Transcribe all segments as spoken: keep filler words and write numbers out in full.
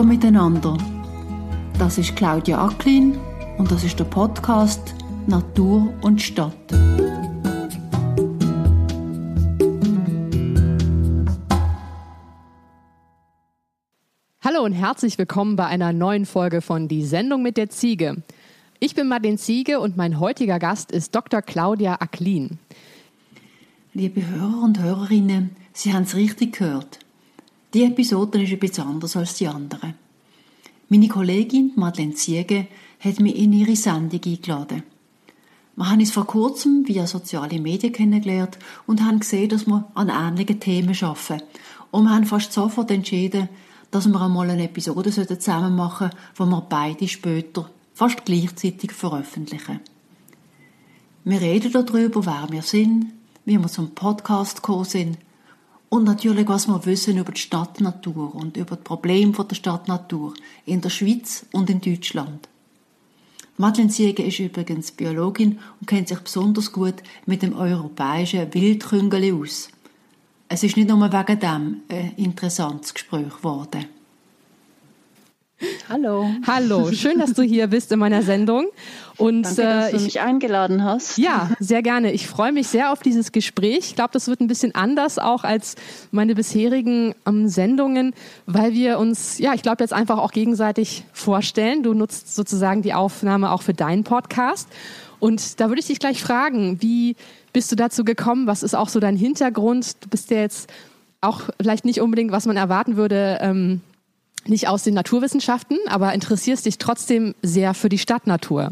Hallo miteinander. Das ist Claudia Acklin und das ist der Podcast Natur und Stadt. Hallo und herzlich willkommen bei einer neuen Folge von Die Sendung mit der Ziege. Ich bin Madeleine Ziege und mein heutiger Gast ist Doktor Claudia Acklin. Liebe Hörer und Hörerinnen, Sie haben es richtig gehört. Die Episode ist ein bisschen anders als die anderen. Meine Kollegin Madeleine Ziege hat mich in ihre Sendung eingeladen. Wir haben uns vor kurzem via soziale Medien kennengelernt und haben gesehen, dass wir an ähnlichen Themen arbeiten. Und wir haben fast sofort entschieden, dass wir einmal eine Episode zusammen machen sollten, die wir beide später fast gleichzeitig veröffentlichen. Wir reden darüber, wer wir sind, wie wir zum Podcast gekommen sind und natürlich, was wir wissen über die Stadtnatur und über die Probleme der Stadtnatur in der Schweiz und in Deutschland. Madeleine Ziege ist übrigens Biologin und kennt sich besonders gut mit dem europäischen Wildküngeli aus. Es ist nicht nur wegen dem ein interessantes Gespräch geworden. Hallo. Hallo, schön, dass du hier bist in meiner Sendung. Und, Danke, dass du äh, ich, mich eingeladen hast. Ja, sehr gerne. Ich freue mich sehr auf dieses Gespräch. Ich glaube, das wird ein bisschen anders auch als meine bisherigen ähm, Sendungen, weil wir uns, ja, ich glaube, jetzt einfach auch gegenseitig vorstellen. Du nutzt sozusagen die Aufnahme auch für deinen Podcast. Und da würde ich dich gleich fragen, wie bist du dazu gekommen? Was ist auch so dein Hintergrund? Du bist ja jetzt auch vielleicht nicht unbedingt, was man erwarten würde, ähm, nicht aus den Naturwissenschaften, aber interessierst dich trotzdem sehr für die Stadtnatur.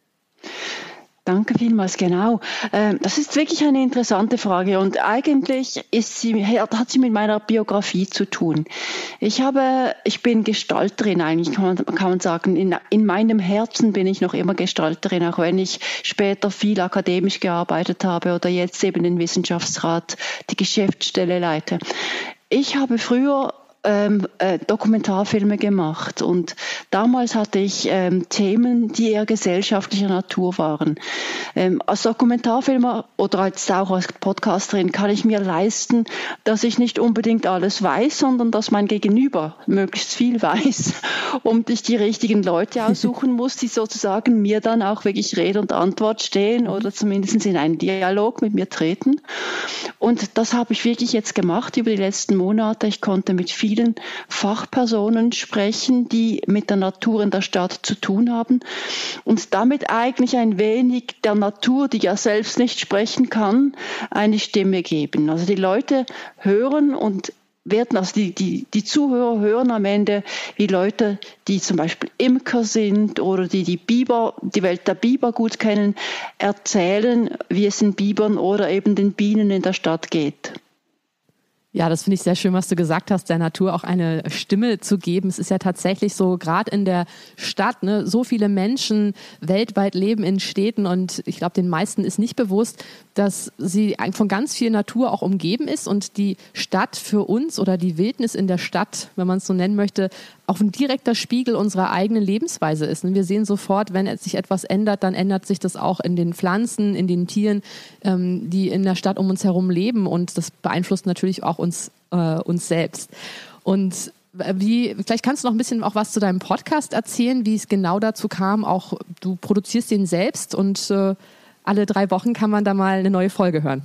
Danke vielmals, genau. Das ist wirklich eine interessante Frage und eigentlich ist sie, hat sie mit meiner Biografie zu tun. Ich habe, ich bin Gestalterin eigentlich, kann man, kann man sagen. In, in meinem Herzen bin ich noch immer Gestalterin, auch wenn ich später viel akademisch gearbeitet habe oder jetzt eben den Wissenschaftsrat, die Geschäftsstelle leite. Ich habe früher Ähm, äh, Dokumentarfilme gemacht und damals hatte ich ähm, Themen, die eher gesellschaftlicher Natur waren. Ähm, als Dokumentarfilmer oder als auch als Podcasterin kann ich mir leisten, dass ich nicht unbedingt alles weiß, sondern dass mein Gegenüber möglichst viel weiß und ich die richtigen Leute aussuchen muss, die sozusagen mir dann auch wirklich Rede und Antwort stehen oder zumindest in einen Dialog mit mir treten. Und das habe ich wirklich jetzt gemacht über die letzten Monate. Ich konnte mit vielen vielen Fachpersonen sprechen, die mit der Natur in der Stadt zu tun haben und damit eigentlich ein wenig der Natur, die ja selbst nicht sprechen kann, eine Stimme geben. Also die Leute hören und werden, also die, die, die Zuhörer hören am Ende, wie Leute, die zum Beispiel Imker sind oder die die Biber, die Welt der Biber gut kennen, erzählen, wie es den Bibern oder eben den Bienen in der Stadt geht. Ja, das finde ich sehr schön, was du gesagt hast, der Natur auch eine Stimme zu geben. Es ist ja tatsächlich so, gerade in der Stadt, ne, so viele Menschen weltweit leben in Städten und ich glaube, den meisten ist nicht bewusst, dass sie von ganz viel Natur auch umgeben ist und die Stadt für uns oder die Wildnis in der Stadt, wenn man es so nennen möchte, auch ein direkter Spiegel unserer eigenen Lebensweise ist. Und wir sehen sofort, wenn sich etwas ändert, dann ändert sich das auch in den Pflanzen, in den Tieren, ähm, die in der Stadt um uns herum leben und das beeinflusst natürlich auch uns, äh, uns selbst. Und wie, vielleicht kannst du noch ein bisschen auch was zu deinem Podcast erzählen, wie es genau dazu kam. Auch du produzierst den selbst und äh, alle drei Wochen kann man da mal eine neue Folge hören.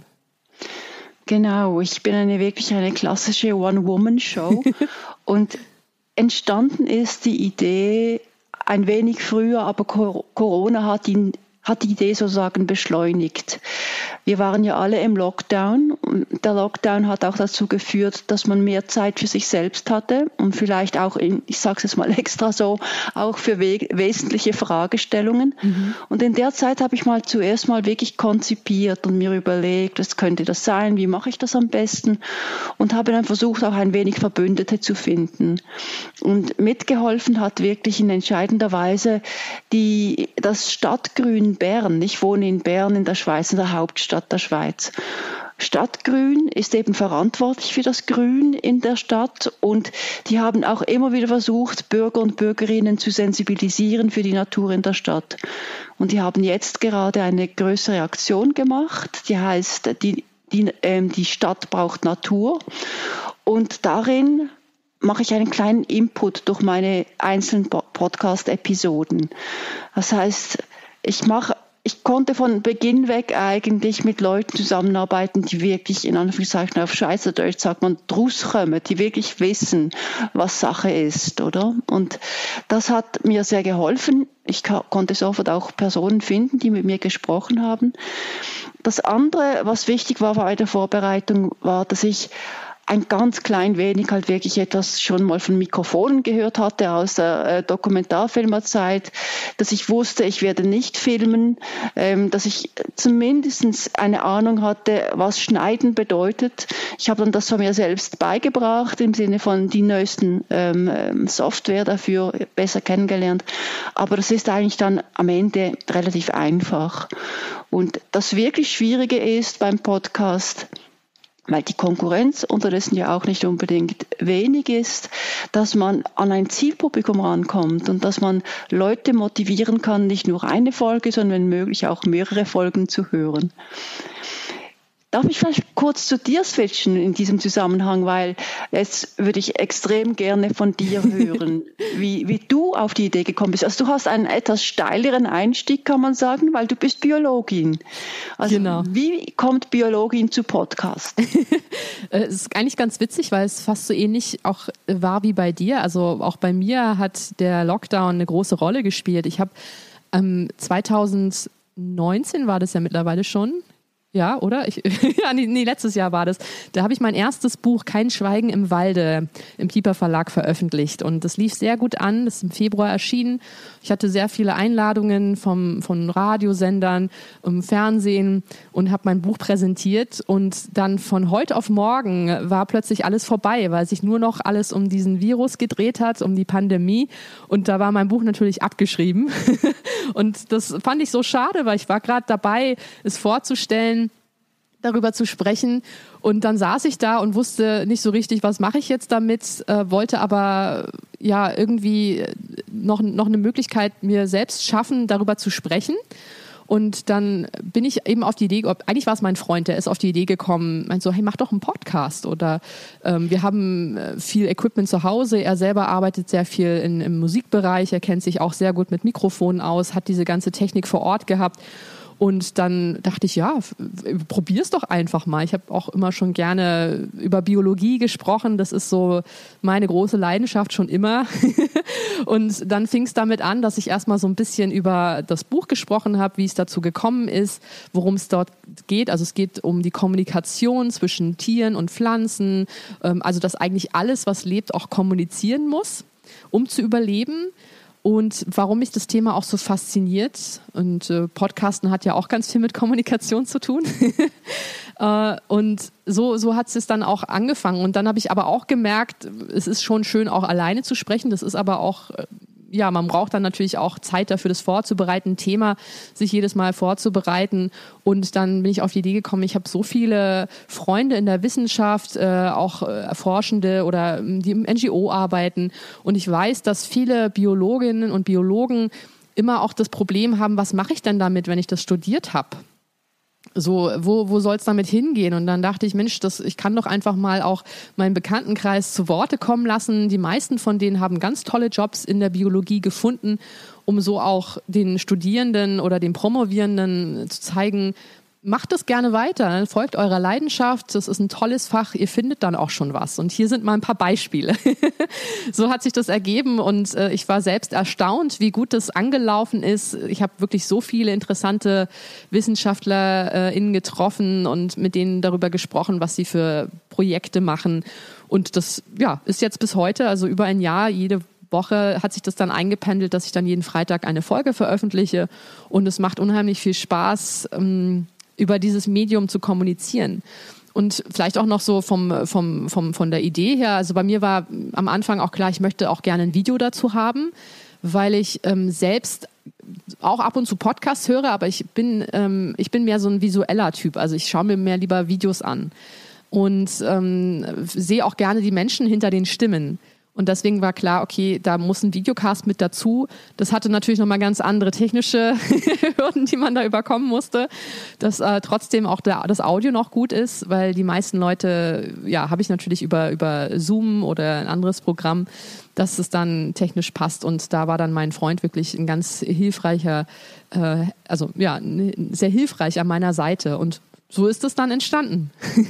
Genau, ich bin eine wirklich eine klassische One-Woman-Show und entstanden ist die Idee ein wenig früher, aber Corona hat ihn hat die Idee sozusagen beschleunigt. Wir waren ja alle im Lockdown und der Lockdown hat auch dazu geführt, dass man mehr Zeit für sich selbst hatte und vielleicht auch, in, ich sage es jetzt mal extra so, auch für we- wesentliche Fragestellungen. Mhm. Und in der Zeit habe ich mal zuerst mal wirklich konzipiert und mir überlegt, was könnte das sein, wie mache ich das am besten und habe dann versucht, auch ein wenig Verbündete zu finden. Und mitgeholfen hat wirklich in entscheidender Weise die, das Stadtgrün Bern. Ich wohne in Bern in der Schweiz, in der Hauptstadt der Schweiz. Stadtgrün ist eben verantwortlich für das Grün in der Stadt und die haben auch immer wieder versucht, Bürger und Bürgerinnen zu sensibilisieren für die Natur in der Stadt. Und die haben jetzt gerade eine größere Aktion gemacht, die heißt, die, die, ähm, die Stadt braucht Natur. Und darin mache ich einen kleinen Input durch meine einzelnen Podcast-Episoden. Das heißt, ich mache Ich konnte von Beginn weg eigentlich mit Leuten zusammenarbeiten, die wirklich, in Anführungszeichen auf Schweizerdeutsch sagt man, draus kommen, die wirklich wissen, was Sache ist, oder? Und das hat mir sehr geholfen. Ich konnte sofort auch Personen finden, die mit mir gesprochen haben. Das andere, was wichtig war bei der Vorbereitung, war, dass ich ein ganz klein wenig halt wirklich etwas schon mal von Mikrofonen gehört hatte aus der äh, Dokumentarfilmerzeit, dass ich wusste, ich werde nicht filmen, ähm, dass ich zumindest eine Ahnung hatte, was Schneiden bedeutet. Ich habe dann das von mir selbst beigebracht, im Sinne von die neuesten ähm, Software dafür besser kennengelernt. Aber das ist eigentlich dann am Ende relativ einfach. Und das wirklich Schwierige ist beim Podcast, weil die Konkurrenz unterdessen ja auch nicht unbedingt wenig ist, dass man an ein Zielpublikum rankommt und dass man Leute motivieren kann, nicht nur eine Folge, sondern wenn möglich auch mehrere Folgen zu hören. Darf ich vielleicht kurz zu dir switchen in diesem Zusammenhang, weil jetzt würde ich extrem gerne von dir hören, wie, wie du auf die Idee gekommen bist. Also du hast einen etwas steileren Einstieg, kann man sagen, weil du bist Biologin. Also genau. Wie kommt Biologin zu Podcast? Es ist eigentlich ganz witzig, weil es fast so ähnlich auch war wie bei dir. Also auch bei mir hat der Lockdown eine große Rolle gespielt. Ich habe ähm, zwanzig neunzehn war das ja mittlerweile schon. Ja, oder? Ich, ja, nee, nee, letztes Jahr war das. Da habe ich mein erstes Buch Kein Schweigen im Walde im Piper Verlag veröffentlicht. Und das lief sehr gut an. Das ist im Februar erschienen. Ich hatte sehr viele Einladungen vom, von Radiosendern, im Fernsehen und habe mein Buch präsentiert. Und dann von heute auf morgen war plötzlich alles vorbei, weil sich nur noch alles um diesen Virus gedreht hat, um die Pandemie. Und da war mein Buch natürlich abgeschrieben. Und das fand ich so schade, weil ich war gerade dabei, es vorzustellen, darüber zu sprechen. Und dann saß ich da und wusste nicht so richtig, was mache ich jetzt damit, äh, wollte aber ja irgendwie noch, noch eine Möglichkeit mir selbst schaffen, darüber zu sprechen. Und dann bin ich eben auf die Idee, eigentlich war es mein Freund, der ist auf die Idee gekommen, meint so, hey, mach doch einen Podcast. Oder ähm, wir haben viel Equipment zu Hause, er selber arbeitet sehr viel in, im Musikbereich, er kennt sich auch sehr gut mit Mikrofonen aus, hat diese ganze Technik vor Ort gehabt. Und dann dachte ich, ja, probier's doch einfach mal. Ich habe auch immer schon gerne über Biologie gesprochen. Das ist so meine große Leidenschaft schon immer. Und dann fing es damit an, dass ich erstmal so ein bisschen über das Buch gesprochen habe, wie es dazu gekommen ist, worum es dort geht. Also es geht um die Kommunikation zwischen Tieren und Pflanzen. Also dass eigentlich alles, was lebt, auch kommunizieren muss, um zu überleben. Und warum mich das Thema auch so fasziniert, und äh, Podcasten hat ja auch ganz viel mit Kommunikation zu tun. äh, und so, so hat es dann auch angefangen. Und dann habe ich aber auch gemerkt, es ist schon schön, auch alleine zu sprechen. Das ist aber auch, äh, ja, man braucht dann natürlich auch Zeit dafür, das vorzubereiten, ein Thema sich jedes Mal vorzubereiten. Und dann bin ich auf die Idee gekommen, ich habe so viele Freunde in der Wissenschaft, äh, auch äh, Forschende oder die im N G O arbeiten. Und ich weiß, dass viele Biologinnen und Biologen immer auch das Problem haben, was mache ich denn damit, wenn ich das studiert habe? So, wo, wo soll es damit hingehen? Und dann dachte ich, Mensch, das, ich kann doch einfach mal auch meinen Bekanntenkreis zu Worte kommen lassen. Die meisten von denen haben ganz tolle Jobs in der Biologie gefunden, um so auch den Studierenden oder den Promovierenden zu zeigen, macht das gerne weiter, folgt eurer Leidenschaft, das ist ein tolles Fach, ihr findet dann auch schon was. Und hier sind mal ein paar Beispiele. So hat sich das ergeben und äh, ich war selbst erstaunt, wie gut das angelaufen ist. Ich habe wirklich so viele interessante WissenschaftlerInnen getroffen und mit denen darüber gesprochen, was sie für Projekte machen. Und das ja, ist jetzt bis heute, also über ein Jahr, jede Woche hat sich das dann eingependelt, dass ich dann jeden Freitag eine Folge veröffentliche. Und es macht unheimlich viel Spaß, ähm, über dieses Medium zu kommunizieren. Und vielleicht auch noch so vom, vom, vom, von der Idee her, also bei mir war am Anfang auch klar, ich möchte auch gerne ein Video dazu haben, weil ich ähm, selbst auch ab und zu Podcasts höre, aber ich bin, ähm, ich bin mehr so ein visueller Typ, also ich schaue mir mehr lieber Videos an und ähm, sehe auch gerne die Menschen hinter den Stimmen. Und deswegen war klar, okay, da muss ein Videocast mit dazu. Das hatte natürlich nochmal ganz andere technische Hürden, die man da überkommen musste, dass äh, trotzdem auch der, das Audio noch gut ist, weil die meisten Leute, ja, habe ich natürlich über, über Zoom oder ein anderes Programm, dass es dann technisch passt. Und da war dann mein Freund wirklich ein ganz hilfreicher, äh, also ja, sehr hilfreich an meiner Seite. Und so ist es dann entstanden.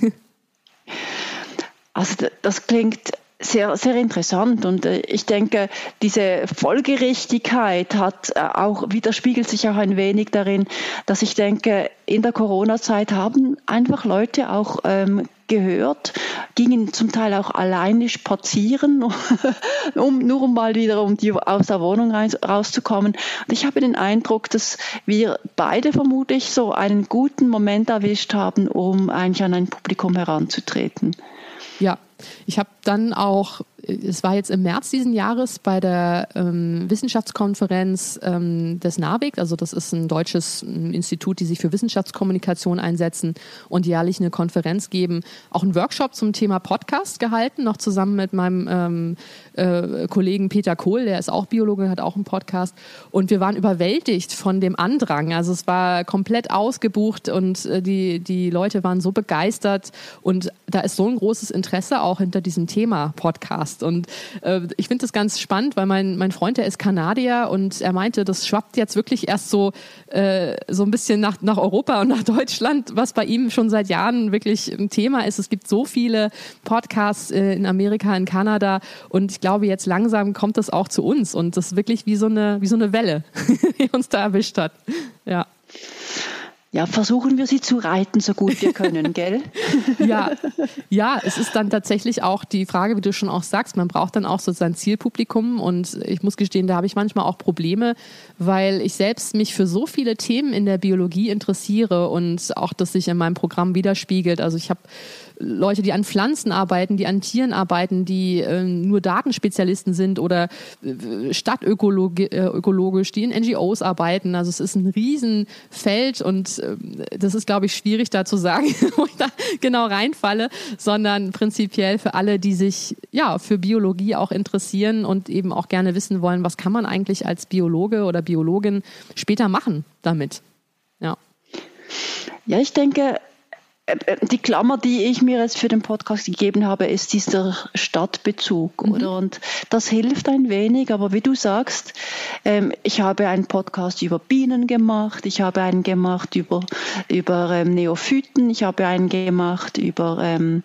Also das klingt sehr, sehr interessant und äh, ich denke, diese Folgerichtigkeit hat äh, auch, widerspiegelt sich auch ein wenig darin, dass ich denke, in der Corona-Zeit haben einfach Leute auch ähm, gehört, gingen zum Teil auch alleine spazieren, um, nur um mal wieder um die, aus der Wohnung rein, rauszukommen. Und ich habe den Eindruck, dass wir beide vermutlich so einen guten Moment erwischt haben, um eigentlich an ein Publikum heranzutreten. Ja, ich habe dann auch, es war jetzt im März diesen Jahres bei der ähm, Wissenschaftskonferenz ähm, des NABIC, also das ist ein deutsches Institut, die sich für Wissenschaftskommunikation einsetzen und jährlich eine Konferenz geben, auch einen Workshop zum Thema Podcast gehalten, noch zusammen mit meinem ähm, äh, Kollegen Peter Kohl, der ist auch Biologe, hat auch einen Podcast und wir waren überwältigt von dem Andrang, also es war komplett ausgebucht und äh, die, die Leute waren so begeistert und da ist so ein großes Interesse auch hinter diesem Thema Podcast. Und äh, ich finde das ganz spannend, weil mein, mein Freund, der ist Kanadier und er meinte, das schwappt jetzt wirklich erst so, äh, so ein bisschen nach, nach Europa und nach Deutschland, was bei ihm schon seit Jahren wirklich ein Thema ist. Es gibt so viele Podcasts äh, in Amerika, in Kanada und ich glaube, jetzt langsam kommt das auch zu uns und das ist wirklich wie so eine, wie so eine Welle, die uns da erwischt hat. Ja. Ja, versuchen wir sie zu reiten, so gut wir können, gell? Ja, ja, es ist dann tatsächlich auch die Frage, wie du schon auch sagst, man braucht dann auch so sein Zielpublikum und ich muss gestehen, da habe ich manchmal auch Probleme, weil ich selbst mich für so viele Themen in der Biologie interessiere und auch das sich in meinem Programm widerspiegelt. Also ich habe Leute, die an Pflanzen arbeiten, die an Tieren arbeiten, die äh, nur Datenspezialisten sind oder äh, stadtökologisch, die in N G Os arbeiten. Also es ist ein Riesenfeld und äh, das ist, glaube ich, schwierig da zu sagen, wo ich da genau reinfalle, sondern prinzipiell für alle, die sich ja für Biologie auch interessieren und eben auch gerne wissen wollen, was kann man eigentlich als Biologe oder Biologin später machen damit. Ja, ja, ich denke, die Klammer, die ich mir jetzt für den Podcast gegeben habe, ist dieser Stadtbezug, mhm. oder? Und das hilft ein wenig, aber wie du sagst, ähm, ich habe einen Podcast über Bienen gemacht, ich habe einen gemacht über, über ähm, Neophyten, ich habe einen gemacht über ähm,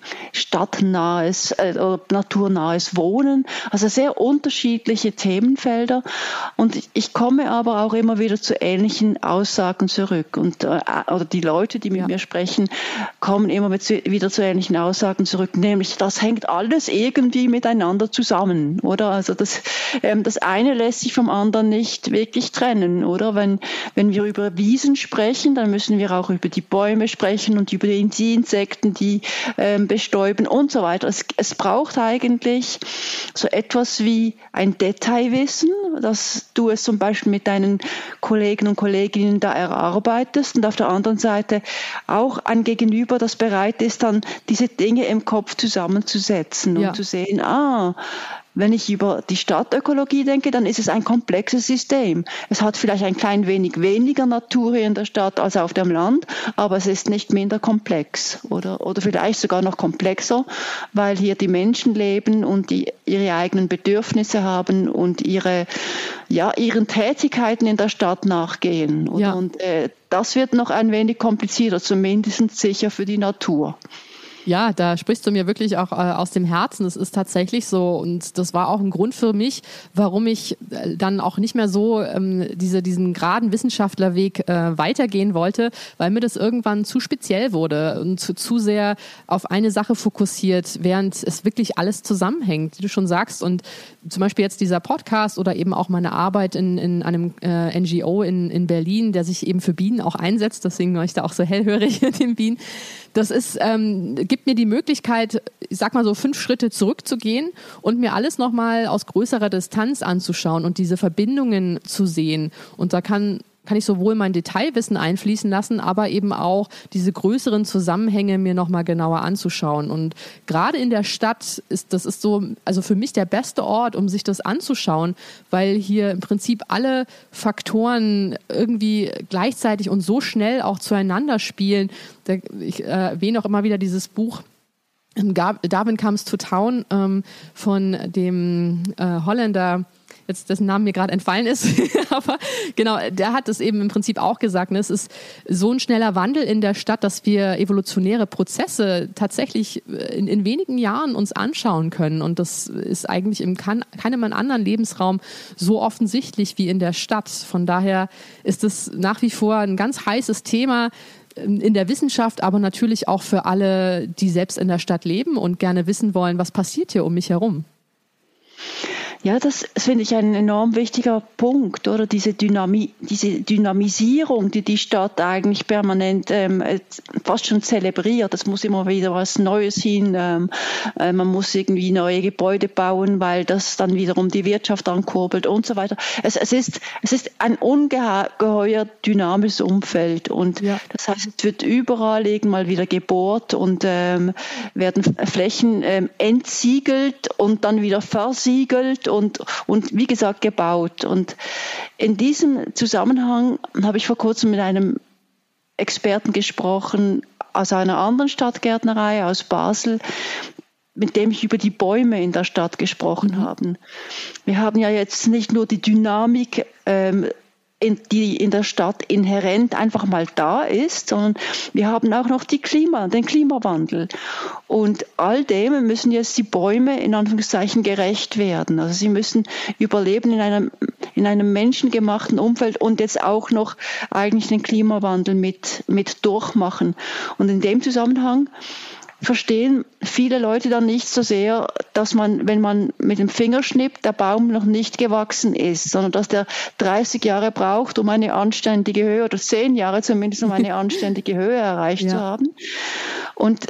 stadtnahes äh, oder naturnahes Wohnen, also sehr unterschiedliche Themenfelder und ich komme aber auch immer wieder zu ähnlichen Aussagen zurück und äh, oder die Leute, die mit ja. mir sprechen, kommen immer mit, wieder zu ähnlichen Aussagen zurück, nämlich das hängt alles irgendwie miteinander zusammen, oder? Also das, ähm, das eine lässt sich vom anderen nicht wirklich trennen, oder? Wenn, wenn wir über Wiesen sprechen, dann müssen wir auch über die Bäume sprechen und über die Insekten, die ähm, bestäuben und so weiter. Es, es braucht eigentlich so etwas wie ein Detailwissen, dass du es zum Beispiel mit deinen Kollegen und Kolleginnen da erarbeitest und auf der anderen Seite auch ein Gegenüber, das bereit ist, dann diese Dinge im Kopf zusammenzusetzen und ja. zu sehen, ah, wenn ich über die Stadtökologie denke, dann ist es ein komplexes System. Es hat vielleicht ein klein wenig weniger Natur hier in der Stadt als auf dem Land, aber es ist nicht minder komplex oder, oder vielleicht sogar noch komplexer, weil hier die Menschen leben und die ihre eigenen Bedürfnisse haben und ihre, ja, ihren Tätigkeiten in der Stadt nachgehen. Oder? Ja. Und äh, das wird noch ein wenig komplizierter, zumindest sicher für die Natur. Ja, da sprichst du mir wirklich auch äh, aus dem Herzen. Das ist tatsächlich so und das war auch ein Grund für mich, warum ich äh, dann auch nicht mehr so ähm, diese, diesen geraden Wissenschaftlerweg äh, weitergehen wollte, weil mir das irgendwann zu speziell wurde und zu, zu sehr auf eine Sache fokussiert, während es wirklich alles zusammenhängt, wie du schon sagst. Und zum Beispiel jetzt dieser Podcast oder eben auch meine Arbeit in, in einem äh, N G O in, in Berlin, der sich eben für Bienen auch einsetzt, deswegen war ich da auch so hellhörig mit den Bienen. Das ist, ähm, gibt mir die Möglichkeit, ich sag mal so fünf Schritte zurückzugehen und mir alles nochmal aus größerer Distanz anzuschauen und diese Verbindungen zu sehen. Und da kann kann ich sowohl mein Detailwissen einfließen lassen, aber eben auch diese größeren Zusammenhänge mir nochmal genauer anzuschauen. Und gerade in der Stadt ist, das ist so, also für mich der beste Ort, um sich das anzuschauen, weil hier im Prinzip alle Faktoren irgendwie gleichzeitig und so schnell auch zueinander spielen. Ich erwähne auch immer wieder dieses Buch Darwin Comes to Town ähm, von dem äh, Holländer, jetzt dessen Name mir gerade entfallen ist, aber genau, der hat es eben im Prinzip auch gesagt, ne? Es ist so ein schneller Wandel in der Stadt, dass wir evolutionäre Prozesse tatsächlich in, in wenigen Jahren uns anschauen können, und das ist eigentlich in kann, keinem anderen Lebensraum so offensichtlich wie in der Stadt. Von daher ist es nach wie vor ein ganz heißes Thema in der Wissenschaft, aber natürlich auch für alle, die selbst in der Stadt leben und gerne wissen wollen, was passiert hier um mich herum. Ja, das finde ich ein enorm wichtiger Punkt, oder diese Dynamie, diese Dynamisierung, die die Stadt eigentlich permanent ähm, fast schon zelebriert. Es muss immer wieder was Neues hin. Ähm, äh, man muss irgendwie neue Gebäude bauen, weil das dann wiederum die Wirtschaft ankurbelt und so weiter. Es, es ist es ist ein ungeheuer dynamisches Umfeld, und ja. Das heißt, es wird überall mal wieder gebohrt und ähm, werden Flächen ähm, entsiegelt und dann wieder versiegelt. Und, und wie gesagt gebaut. Und in diesem Zusammenhang habe ich vor kurzem mit einem Experten gesprochen aus einer anderen Stadtgärtnerei, aus Basel, mit dem ich über die Bäume in der Stadt gesprochen habe. Wir haben ja jetzt nicht nur die Dynamik, ähm, in, die in der Stadt inhärent einfach mal da ist, sondern wir haben auch noch die Klima, den Klimawandel. Und all dem müssen jetzt die Bäume in Anführungszeichen gerecht werden. Also sie müssen überleben in einem, in einem menschengemachten Umfeld und jetzt auch noch eigentlich den Klimawandel mit, mit durchmachen. Und in dem Zusammenhang verstehen viele Leute dann nicht so sehr, dass man, wenn man mit dem Finger schnippt, der Baum noch nicht gewachsen ist, sondern dass der dreißig Jahre braucht, um eine anständige Höhe, oder zehn Jahre zumindest, um eine anständige Höhe erreicht ja. zu haben. Und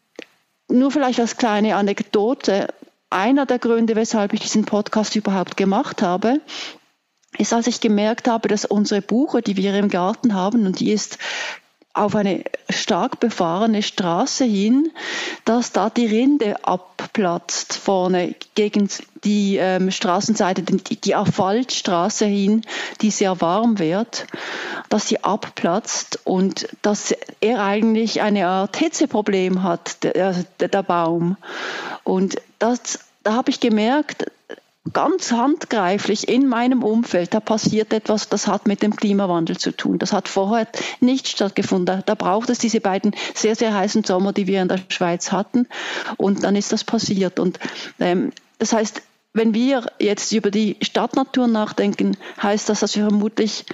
nur vielleicht als kleine Anekdote, einer der Gründe, weshalb ich diesen Podcast überhaupt gemacht habe, ist, als ich gemerkt habe, dass unsere Buche, die wir im Garten haben, und die ist auf eine stark befahrene Straße hin, dass da die Rinde abplatzt vorne gegen die ähm, Straßenseite, die, die Asphaltstraße hin, die sehr warm wird, dass sie abplatzt und dass er eigentlich eine Art Hitzeproblem hat, der, der, der Baum. Und das, da habe ich gemerkt, ganz handgreiflich in meinem Umfeld, da passiert etwas, das hat mit dem Klimawandel zu tun. Das hat vorher nicht stattgefunden. Da braucht es diese beiden sehr, sehr heißen Sommer, die wir in der Schweiz hatten. Und dann ist das passiert. Und ähm, das heißt, wenn wir jetzt über die Stadtnatur nachdenken, heißt das, dass wir vermutlich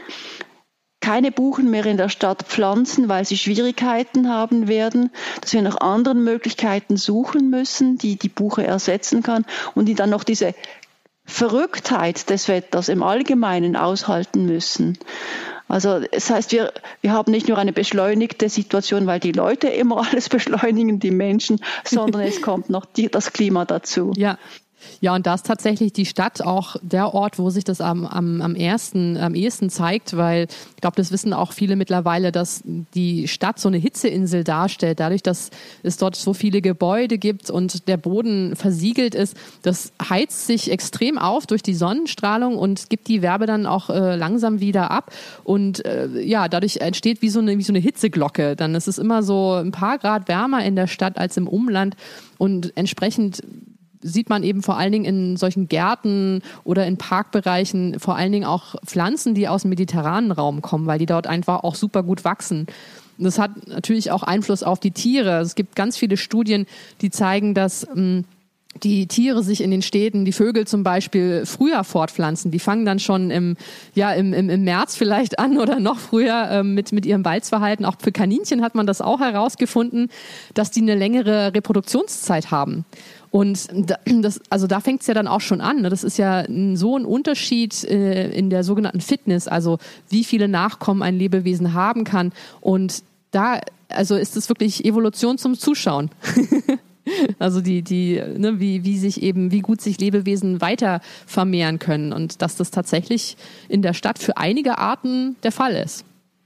keine Buchen mehr in der Stadt pflanzen, weil sie Schwierigkeiten haben werden, dass wir nach anderen Möglichkeiten suchen müssen, die die Buche ersetzen kann und die dann noch diese Verrücktheit des Wetters im Allgemeinen aushalten müssen. Also das heißt, wir, wir haben nicht nur eine beschleunigte Situation, weil die Leute immer alles beschleunigen, die Menschen, sondern es kommt noch die, das Klima dazu. Ja. Ja, und da ist tatsächlich die Stadt auch der Ort, wo sich das am, am, am, ersten, am ehesten zeigt, weil ich glaube, das wissen auch viele mittlerweile, dass die Stadt so eine Hitzeinsel darstellt. Dadurch, dass es dort so viele Gebäude gibt und der Boden versiegelt ist, das heizt sich extrem auf durch die Sonnenstrahlung und gibt die Wärme dann auch äh, langsam wieder ab. Und äh, ja, dadurch entsteht wie so, eine, wie so eine Hitzeglocke. Dann ist es immer so ein paar Grad wärmer in der Stadt als im Umland und entsprechend sieht man eben vor allen Dingen in solchen Gärten oder in Parkbereichen vor allen Dingen auch Pflanzen, die aus dem mediterranen Raum kommen, weil die dort einfach auch super gut wachsen. Und das hat natürlich auch Einfluss auf die Tiere. Es gibt ganz viele Studien, die zeigen, dass mh, die Tiere sich in den Städten, die Vögel zum Beispiel, früher fortpflanzen. Die fangen dann schon im, ja, im, im, im März vielleicht an oder noch früher ähm, mit, mit ihrem Balzverhalten. Auch für Kaninchen hat man das auch herausgefunden, dass die eine längere Reproduktionszeit haben. Und das, also da fängt es ja dann auch schon an. Ne? Das ist ja so ein Unterschied äh, in der sogenannten Fitness, also wie viele Nachkommen ein Lebewesen haben kann. Und da, also ist es wirklich Evolution zum Zuschauen. Also die, die, ne, wie, wie sich eben, wie gut sich Lebewesen weiter vermehren können und dass das tatsächlich in der Stadt für einige Arten der Fall ist.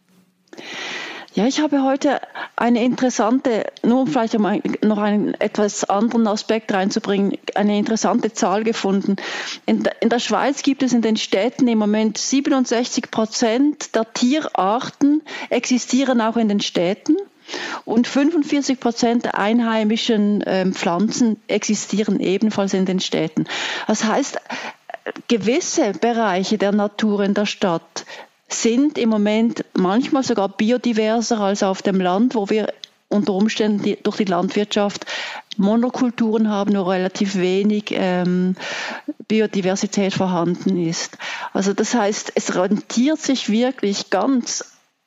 Ja, ich habe heute eine interessante, nur vielleicht um noch einen etwas anderen Aspekt reinzubringen, eine interessante Zahl gefunden. In der, in der Schweiz gibt es in den Städten im Moment siebenundsechzig Prozent der Tierarten existieren auch in den Städten. Und fünfundvierzig Prozent der einheimischen äh, Pflanzen existieren ebenfalls in den Städten. Das heißt, gewisse Bereiche der Natur in der Stadt sind im Moment manchmal sogar biodiverser als auf dem Land, wo wir unter Umständen die, durch die Landwirtschaft Monokulturen haben, nur relativ wenig ähm, Biodiversität vorhanden ist. Also das heißt, es rentiert sich wirklich ganz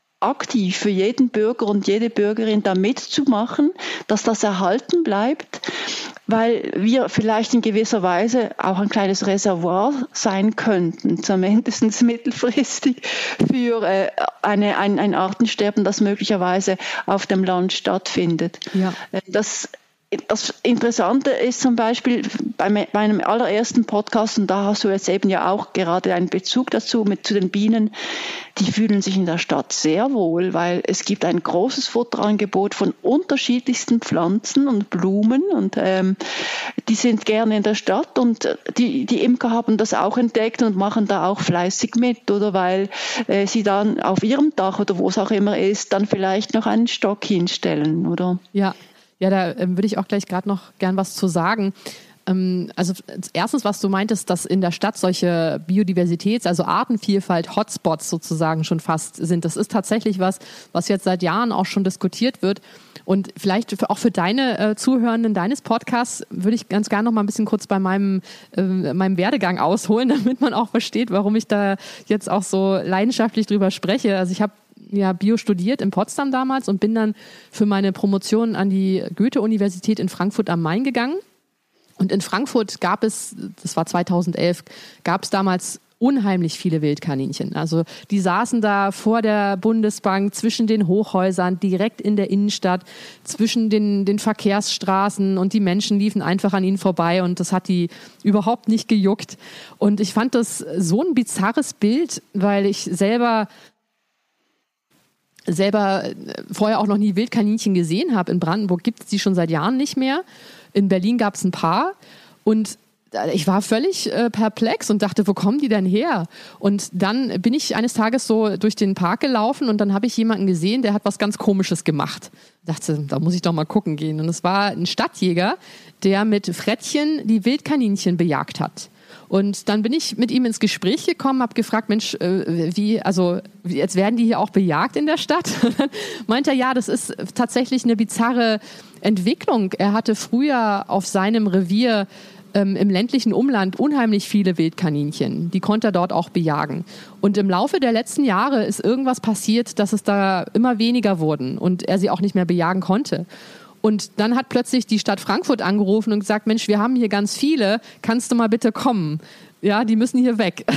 aktiv für jeden Bürger und jede Bürgerin da mitzumachen, dass das erhalten bleibt, weil wir vielleicht in gewisser Weise auch ein kleines Reservoir sein könnten, zumindest mittelfristig, für äh, eine, ein, ein Artensterben, das möglicherweise auf dem Land stattfindet. Ja. Das Das Interessante ist zum Beispiel bei meinem allerersten Podcast, und da hast du jetzt eben ja auch gerade einen Bezug dazu mit zu den Bienen, die fühlen sich in der Stadt sehr wohl, weil es gibt ein großes Futterangebot von unterschiedlichsten Pflanzen und Blumen und ähm, die sind gerne in der Stadt und die, die Imker haben das auch entdeckt und machen da auch fleißig mit, oder weil äh, sie dann auf ihrem Dach oder wo es auch immer ist, dann vielleicht noch einen Stock hinstellen, oder? Ja. Ja, da ähm, würde ich auch gleich gerade noch gern was zu sagen. Ähm, also erstens, was du meintest, dass in der Stadt solche Biodiversitäts-, also Artenvielfalt, Hotspots sozusagen schon fast sind. Das ist tatsächlich was, was jetzt seit Jahren auch schon diskutiert wird. Und vielleicht für, auch für deine äh, Zuhörenden deines Podcasts würde ich ganz gerne noch mal ein bisschen kurz bei meinem, äh, meinem Werdegang ausholen, damit man auch versteht, warum ich da jetzt auch so leidenschaftlich drüber spreche. Also ich habe ja Bio studiert in Potsdam damals und bin dann für meine Promotion an die Goethe-Universität in Frankfurt am Main gegangen. Und in Frankfurt gab es, das war zweitausendelf, gab es damals unheimlich viele Wildkaninchen. Also die saßen da vor der Bundesbank, zwischen den Hochhäusern, direkt in der Innenstadt, zwischen den, den Verkehrsstraßen und die Menschen liefen einfach an ihnen vorbei und das hat die überhaupt nicht gejuckt. Und ich fand das so ein bizarres Bild, weil ich selber selber vorher auch noch nie Wildkaninchen gesehen habe. In Brandenburg gibt es die schon seit Jahren nicht mehr. In Berlin gab es ein paar und ich war völlig äh, perplex und dachte, wo kommen die denn her? Und dann bin ich eines Tages so durch den Park gelaufen und dann habe ich jemanden gesehen, der hat was ganz Komisches gemacht. Ich dachte, da muss ich doch mal gucken gehen. Und es war ein Stadtjäger, der mit Frettchen die Wildkaninchen bejagt hat. Und dann bin ich mit ihm ins Gespräch gekommen, habe gefragt, Mensch, äh, wie, also jetzt werden die hier auch bejagt in der Stadt? Und dann meinte er, ja, das ist tatsächlich eine bizarre Entwicklung. Er hatte früher auf seinem Revier ähm, im ländlichen Umland unheimlich viele Wildkaninchen. Die konnte er dort auch bejagen. Und im Laufe der letzten Jahre ist irgendwas passiert, dass es da immer weniger wurden und er sie auch nicht mehr bejagen konnte. Und dann hat plötzlich die Stadt Frankfurt angerufen und gesagt, Mensch, wir haben hier ganz viele, kannst du mal bitte kommen? Ja, die müssen hier weg.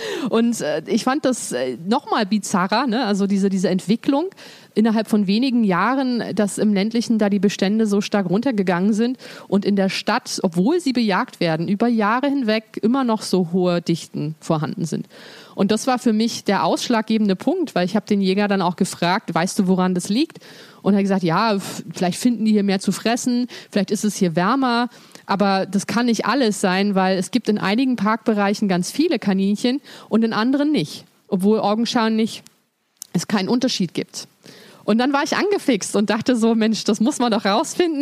Und äh, ich fand das äh, nochmal bizarrer, ne? Also diese, diese Entwicklung innerhalb von wenigen Jahren, dass im ländlichen da die Bestände so stark runtergegangen sind und in der Stadt, obwohl sie bejagt werden, über Jahre hinweg immer noch so hohe Dichten vorhanden sind. Und das war für mich der ausschlaggebende Punkt, weil ich habe den Jäger dann auch gefragt, weißt du, woran das liegt? Und er hat gesagt, ja, vielleicht finden die hier mehr zu fressen, vielleicht ist es hier wärmer, aber das kann nicht alles sein, weil es gibt in einigen Parkbereichen ganz viele Kaninchen und in anderen nicht, obwohl augenscheinlich es keinen Unterschied gibt. Und dann war ich angefixt und dachte so, Mensch, das muss man doch rausfinden.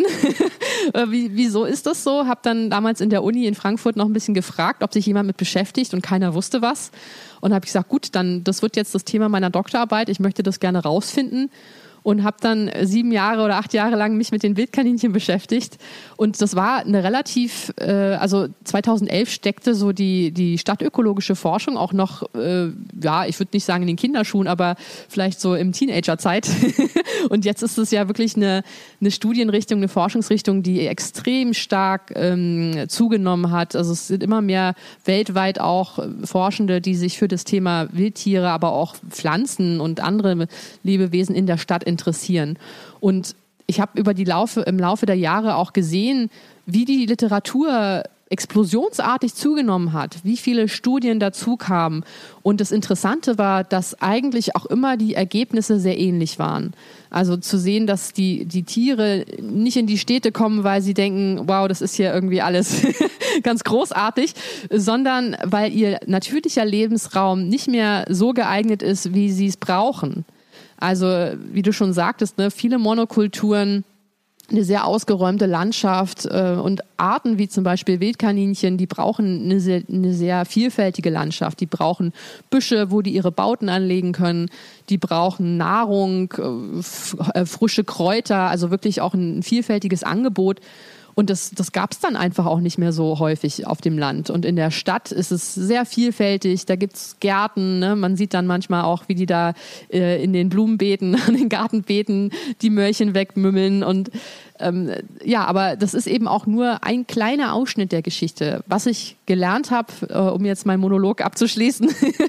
Wie, wieso ist das so? Habe dann damals in der Uni in Frankfurt noch ein bisschen gefragt, ob sich jemand mit beschäftigt und keiner wusste was. Und habe ich gesagt, gut, dann das wird jetzt das Thema meiner Doktorarbeit. Ich möchte das gerne rausfinden. Und habe dann sieben Jahre oder acht Jahre lang mich mit den Wildkaninchen beschäftigt. Und das war eine relativ, äh, also zweitausendelf steckte so die, die stadtökologische Forschung auch noch, äh, ja, ich würde nicht sagen in den Kinderschuhen, aber vielleicht so im Teenagerzeit. Und jetzt ist es ja wirklich eine, eine Studienrichtung, eine Forschungsrichtung, die extrem stark ähm, zugenommen hat. Also es sind immer mehr weltweit auch Forschende, die sich für das Thema Wildtiere, aber auch Pflanzen und andere Lebewesen in der Stadt interessieren. Und ich habe über die Laufe, im Laufe der Jahre auch gesehen, wie die Literatur explosionsartig zugenommen hat, wie viele Studien dazu kamen. Und das Interessante war, dass eigentlich auch immer die Ergebnisse sehr ähnlich waren. Also zu sehen, dass die, die Tiere nicht in die Städte kommen, weil sie denken, wow, das ist hier irgendwie alles ganz großartig, sondern weil ihr natürlicher Lebensraum nicht mehr so geeignet ist, wie sie es brauchen. Also wie du schon sagtest, ne, viele Monokulturen, eine sehr ausgeräumte Landschaft äh, und Arten wie zum Beispiel Wildkaninchen, die brauchen eine sehr, eine sehr vielfältige Landschaft. Die brauchen Büsche, wo die ihre Bauten anlegen können. Die brauchen Nahrung, äh, f- äh, frische Kräuter, also wirklich auch ein, ein vielfältiges Angebot. Und das, das gab es dann einfach auch nicht mehr so häufig auf dem Land. Und in der Stadt ist es sehr vielfältig. Da gibt's Gärten. Ne? Man sieht dann manchmal auch, wie die da äh, in den Blumenbeeten, an den Gartenbeeten die Möhrchen wegmümmeln. Und ähm, ja, aber das ist eben auch nur ein kleiner Ausschnitt der Geschichte. Was ich gelernt habe, äh, um jetzt meinen Monolog abzuschließen,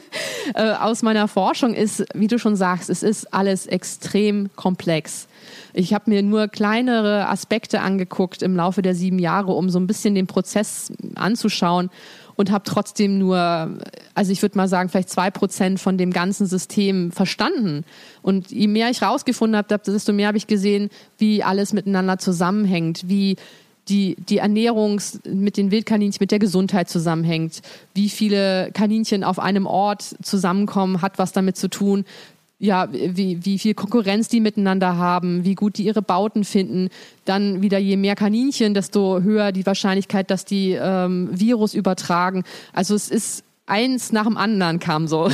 äh, aus meiner Forschung ist, wie du schon sagst, es ist alles extrem komplex. Ich habe mir nur kleinere Aspekte angeguckt im Laufe der sieben Jahre, um so ein bisschen den Prozess anzuschauen und habe trotzdem nur, also ich würde mal sagen, vielleicht zwei Prozent von dem ganzen System verstanden. Und je mehr ich rausgefunden habe, desto mehr habe ich gesehen, wie alles miteinander zusammenhängt, wie die, die Ernährung mit den Wildkaninchen, mit der Gesundheit zusammenhängt, wie viele Kaninchen auf einem Ort zusammenkommen, hat was damit zu tun, ja, wie, wie viel Konkurrenz die miteinander haben, wie gut die ihre Bauten finden. Dann wieder, je mehr Kaninchen, desto höher die Wahrscheinlichkeit, dass die ähm, Virus übertragen. Also es ist eins nach dem anderen kam so.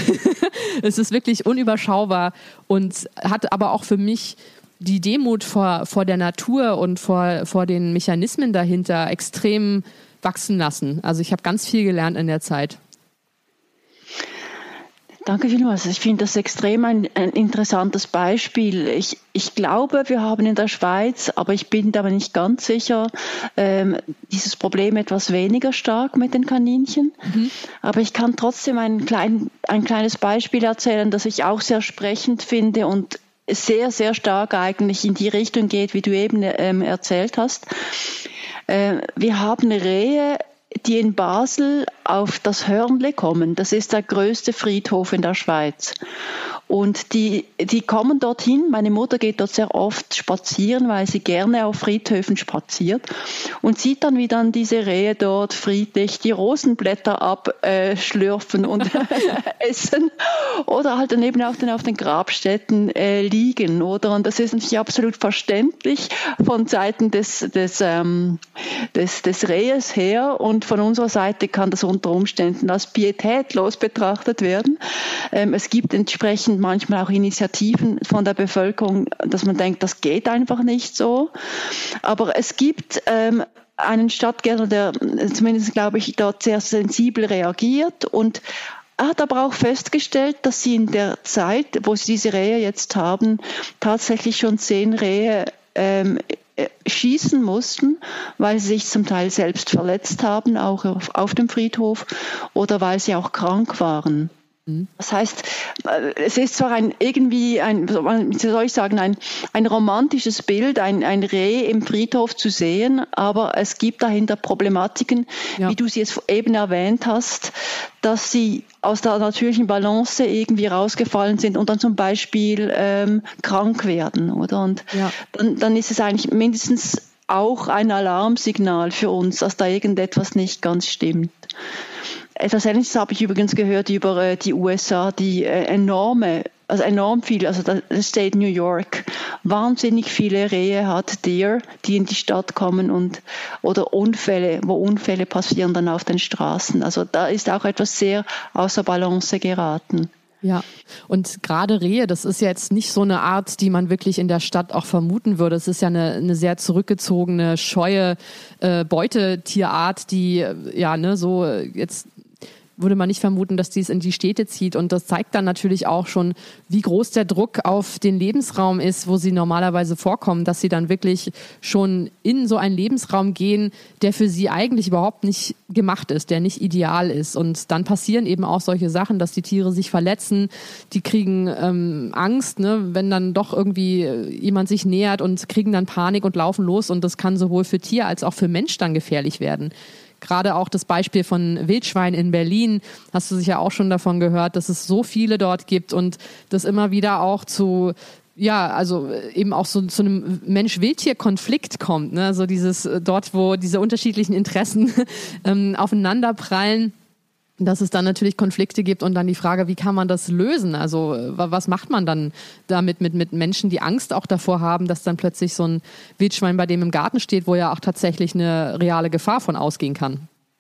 Es ist wirklich unüberschaubar und hat aber auch für mich die Demut vor, vor der Natur und vor, vor den Mechanismen dahinter extrem wachsen lassen. Also ich habe ganz viel gelernt in der Zeit. Danke vielmals. Ich finde das extrem ein, ein interessantes Beispiel. Ich, ich glaube, wir haben in der Schweiz, aber ich bin da nicht ganz sicher, ähm, dieses Problem etwas weniger stark mit den Kaninchen. Mhm. Aber ich kann trotzdem ein, klein, ein kleines Beispiel erzählen, das ich auch sehr sprechend finde und sehr, sehr stark eigentlich in die Richtung geht, wie du eben ähm, erzählt hast. Äh, wir haben Rehe, die in Basel auf das Hörnli kommen. Das ist der größte Friedhof in der Schweiz. Und die, die kommen dorthin. Meine Mutter geht dort sehr oft spazieren, weil sie gerne auf Friedhöfen spaziert und sieht dann, wie dann diese Rehe dort friedlich die Rosenblätter abschlürfen äh, und essen oder halt dann eben auch dann auf den Grabstätten äh, liegen, oder? Und das ist natürlich absolut verständlich von Seiten des, des, ähm, des, des Rehes her, und von unserer Seite kann das unter Umständen als pietätlos betrachtet werden. Ähm, es gibt entsprechend manchmal auch Initiativen von der Bevölkerung, dass man denkt, das geht einfach nicht so. Aber es gibt ähm, einen Stadtgärtner, der zumindest, glaube ich, dort sehr sensibel reagiert und er hat aber auch festgestellt, dass sie in der Zeit, wo sie diese Rehe jetzt haben, tatsächlich schon zehn Rehe ähm, schießen mussten, weil sie sich zum Teil selbst verletzt haben, auch auf, auf dem Friedhof, oder weil sie auch krank waren. Das heißt, es ist zwar ein irgendwie ein, wie soll ich sagen, ein, ein romantisches Bild, ein, ein Reh im Friedhof zu sehen, aber es gibt dahinter Problematiken, ja, wie du sie jetzt eben erwähnt hast, dass sie aus der natürlichen Balance irgendwie rausgefallen sind und dann zum Beispiel ähm, krank werden, oder? Und ja, dann, dann ist es eigentlich mindestens auch ein Alarmsignal für uns, dass da irgendetwas nicht ganz stimmt. Etwas Ähnliches habe ich übrigens gehört über äh, die U S A, die äh, enorme, also enorm viel, also der State New York, wahnsinnig viele Rehe hat, Deer, die in die Stadt kommen und oder Unfälle, wo Unfälle passieren dann auf den Straßen. Also da ist auch etwas sehr außer Balance geraten. Ja, und gerade Rehe, das ist ja jetzt nicht so eine Art, die man wirklich in der Stadt auch vermuten würde. Es ist ja eine, eine sehr zurückgezogene, scheue äh, Beutetierart, die ja ne so jetzt würde man nicht vermuten, dass dies in die Städte zieht. Und das zeigt dann natürlich auch schon, wie groß der Druck auf den Lebensraum ist, wo sie normalerweise vorkommen, dass sie dann wirklich schon in so einen Lebensraum gehen, der für sie eigentlich überhaupt nicht gemacht ist, der nicht ideal ist. Und dann passieren eben auch solche Sachen, dass die Tiere sich verletzen, die kriegen ähm, Angst, ne, wenn dann doch irgendwie jemand sich nähert und kriegen dann Panik und laufen los. Und das kann sowohl für Tier als auch für Mensch dann gefährlich werden. Gerade auch das Beispiel von Wildschwein in Berlin, hast du sicher auch schon davon gehört, dass es so viele dort gibt und das immer wieder auch zu, ja, also eben auch so zu einem Mensch-Wildtier-Konflikt kommt, ne? So dieses, dort, wo diese unterschiedlichen Interessen ähm, aufeinanderprallen, dass es dann natürlich Konflikte gibt und dann die Frage, wie kann man das lösen? Also was macht man dann damit mit, mit Menschen, die Angst auch davor haben, dass dann plötzlich so ein Wildschwein bei dem im Garten steht, wo ja auch tatsächlich eine reale Gefahr von ausgehen kann?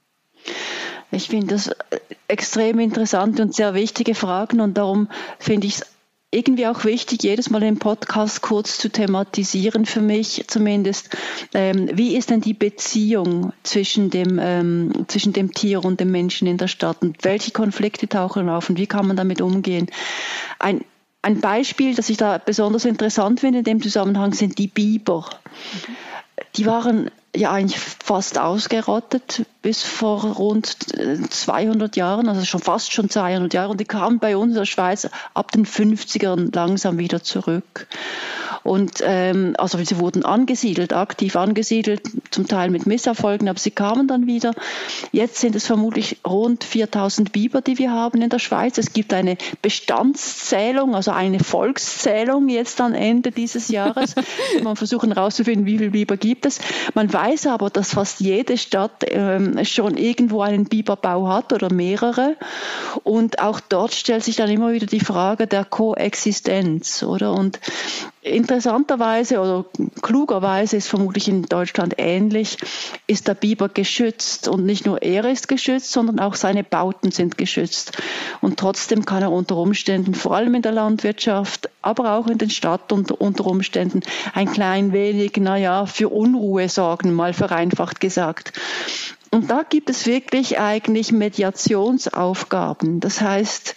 Ich finde das extrem interessante und sehr wichtige Fragen und darum finde ich es irgendwie auch wichtig, jedes Mal den Podcast kurz zu thematisieren, für mich zumindest. Ähm, wie ist denn die Beziehung zwischen dem, ähm, zwischen dem Tier und dem Menschen in der Stadt und welche Konflikte tauchen auf und wie kann man damit umgehen? Ein, ein Beispiel, das ich da besonders interessant finde in dem Zusammenhang, sind die Biber. Mhm. Die waren ja eigentlich fast ausgerottet bis vor rund zweihundert Jahren, also schon fast schon zweihundert Jahre. Und die kamen bei uns in der Schweiz ab den fünfzigern langsam wieder zurück. Und ähm, also sie wurden angesiedelt, aktiv angesiedelt, zum Teil mit Misserfolgen, aber sie kamen dann wieder. Jetzt sind es vermutlich rund viertausend Biber, die wir haben in der Schweiz. Es gibt eine Bestandszählung, also eine Volkszählung jetzt am Ende dieses Jahres. Man versucht herauszufinden, wie viele Biber gibt es. Man weiß aber, dass fast jede Stadt ähm, schon irgendwo einen Biberbau hat oder mehrere. Und auch dort stellt sich dann immer wieder die Frage der Koexistenz, oder? Und interessanterweise oder klugerweise ist vermutlich in Deutschland ähnlich, ist der Biber geschützt und nicht nur er ist geschützt, sondern auch seine Bauten sind geschützt. Und trotzdem kann er unter Umständen, vor allem in der Landwirtschaft, aber auch in den Städten unter, unter Umständen ein klein wenig, naja, für Unruhe sorgen, mal vereinfacht gesagt. Und da gibt es wirklich eigentlich Mediationsaufgaben. Das heißt,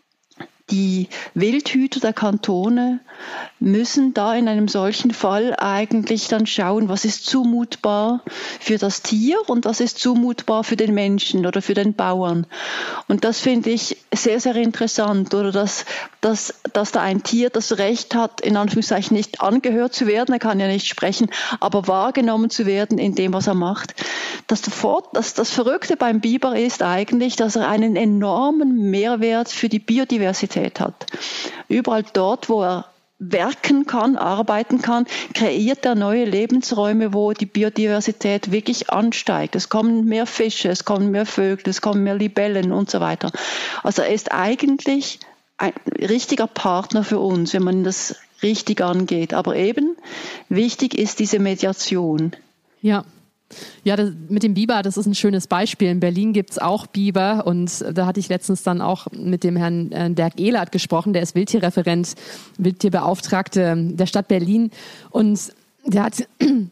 die Wildhüter der Kantone müssen da in einem solchen Fall eigentlich dann schauen, was ist zumutbar für das Tier und was ist zumutbar für den Menschen oder für den Bauern. Und das finde ich sehr, sehr interessant, oder dass, dass, dass da ein Tier das Recht hat, in Anführungszeichen nicht angehört zu werden, er kann ja nicht sprechen, aber wahrgenommen zu werden in dem, was er macht. Das, das, das Verrückte beim Biber ist eigentlich, dass er einen enormen Mehrwert für die Biodiversität hat. Überall dort, wo er werken kann, arbeiten kann, kreiert er neue Lebensräume, wo die Biodiversität wirklich ansteigt. Es kommen mehr Fische, es kommen mehr Vögel, es kommen mehr Libellen und so weiter. Also er ist eigentlich ein richtiger Partner für uns, wenn man das richtig angeht. Aber eben, wichtig ist diese Mediation. Ja. Ja, das, mit dem Biber, das ist ein schönes Beispiel. In Berlin gibt es auch Biber und da hatte ich letztens dann auch mit dem Herrn äh, Dirk Ehlert gesprochen, der ist Wildtierreferent, Wildtierbeauftragte der Stadt Berlin und der hat...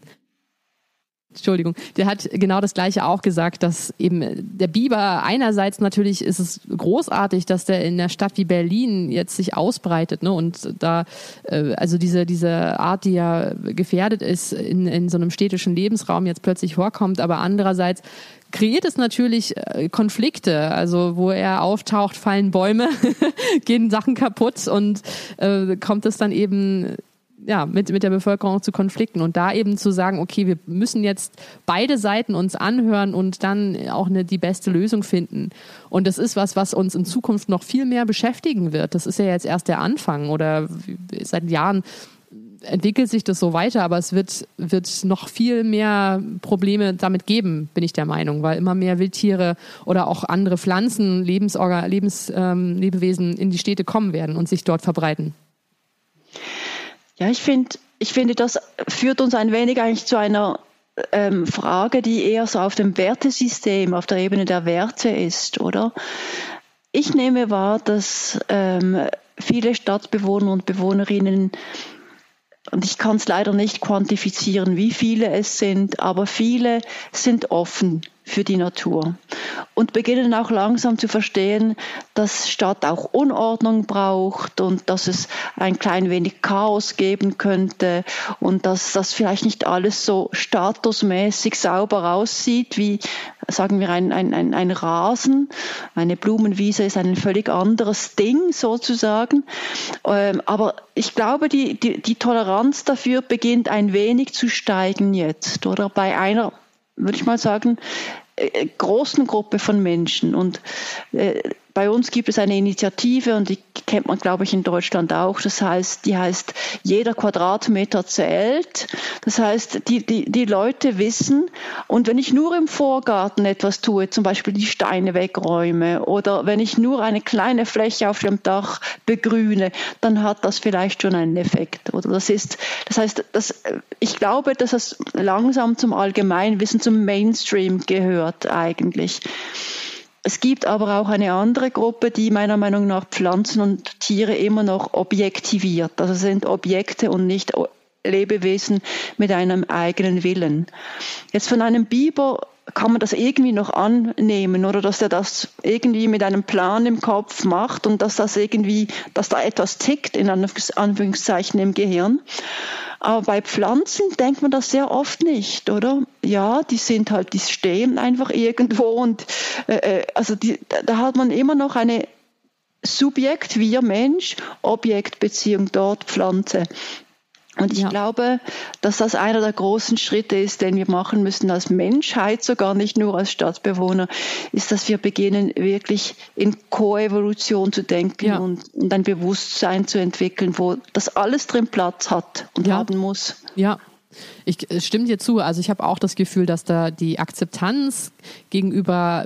Entschuldigung, der hat genau das Gleiche auch gesagt, dass eben der Biber einerseits natürlich ist es großartig, dass der in einer Stadt wie Berlin jetzt sich ausbreitet, ne, und da äh, also diese diese Art, die ja gefährdet ist, in, in so einem städtischen Lebensraum jetzt plötzlich vorkommt, aber andererseits kreiert es natürlich äh, Konflikte, also wo er auftaucht, fallen Bäume, gehen Sachen kaputt und äh, kommt es dann eben ja, mit, mit der Bevölkerung zu Konflikten und da eben zu sagen, okay, wir müssen jetzt beide Seiten uns anhören und dann auch eine, die beste Lösung finden. Und das ist was, was uns in Zukunft noch viel mehr beschäftigen wird. Das ist ja jetzt erst der Anfang oder seit Jahren entwickelt sich das so weiter, aber es wird, wird noch viel mehr Probleme damit geben, bin ich der Meinung, weil immer mehr Wildtiere oder auch andere Pflanzen, Lebensorga, Lebens, ähm, Lebewesen in die Städte kommen werden und sich dort verbreiten. Ja, ich finde, ich finde, das führt uns ein wenig eigentlich zu einer ähm, Frage, die eher so auf dem Wertesystem, auf der Ebene der Werte ist, oder? Ich nehme wahr, dass ähm, viele Stadtbewohner und Bewohnerinnen, und ich kann es leider nicht quantifizieren, wie viele es sind, aber viele sind offen für die Natur. und beginnen auch langsam zu verstehen, dass Stadt auch Unordnung braucht und dass es ein klein wenig Chaos geben könnte und dass das vielleicht nicht alles so statusmäßig sauber aussieht, wie, sagen wir, ein, ein, ein, ein Rasen. Eine Blumenwiese ist ein völlig anderes Ding sozusagen. Ähm, aber ich glaube, die, die, die Toleranz dafür beginnt ein wenig zu steigen jetzt, oder? Bei einer, würde ich mal sagen, äh, großen Gruppe von Menschen. Und äh, bei uns gibt es eine Initiative und die kennt man, glaube ich, in Deutschland auch. Das heißt, die heißt jeder Quadratmeter zählt. Das heißt, die, die, die Leute wissen, und wenn ich nur im Vorgarten etwas tue, zum Beispiel die Steine wegräume oder wenn ich nur eine kleine Fläche auf dem Dach begrüne, dann hat das vielleicht schon einen Effekt. Oder das ist, das heißt, das, ich glaube, dass es langsam zum Allgemeinwissen, zum Mainstream gehört eigentlich. Es gibt aber auch eine andere Gruppe, die meiner Meinung nach Pflanzen und Tiere immer noch objektiviert. Also sind Objekte und nicht Lebewesen mit einem eigenen Willen. Jetzt von einem Biber kann man das irgendwie noch annehmen, oder dass er das irgendwie mit einem Plan im Kopf macht und dass das irgendwie, dass da etwas tickt, in Anführungszeichen, im Gehirn. Aber bei Pflanzen denkt man das sehr oft nicht, oder? Ja, die sind halt, die stehen einfach irgendwo und äh, also die, da hat man immer noch eine Subjekt, wir Mensch, Objektbeziehung dort, Pflanze. Und ich ja. glaube, dass das einer der großen Schritte ist, den wir machen müssen als Menschheit, sogar nicht nur als Stadtbewohner, ist, dass wir beginnen, wirklich in Koevolution zu denken ja. und, und ein Bewusstsein zu entwickeln, wo das alles drin Platz hat und ja. haben muss. Ja. Ich stimme dir zu. Also ich habe auch das Gefühl, dass da die Akzeptanz gegenüber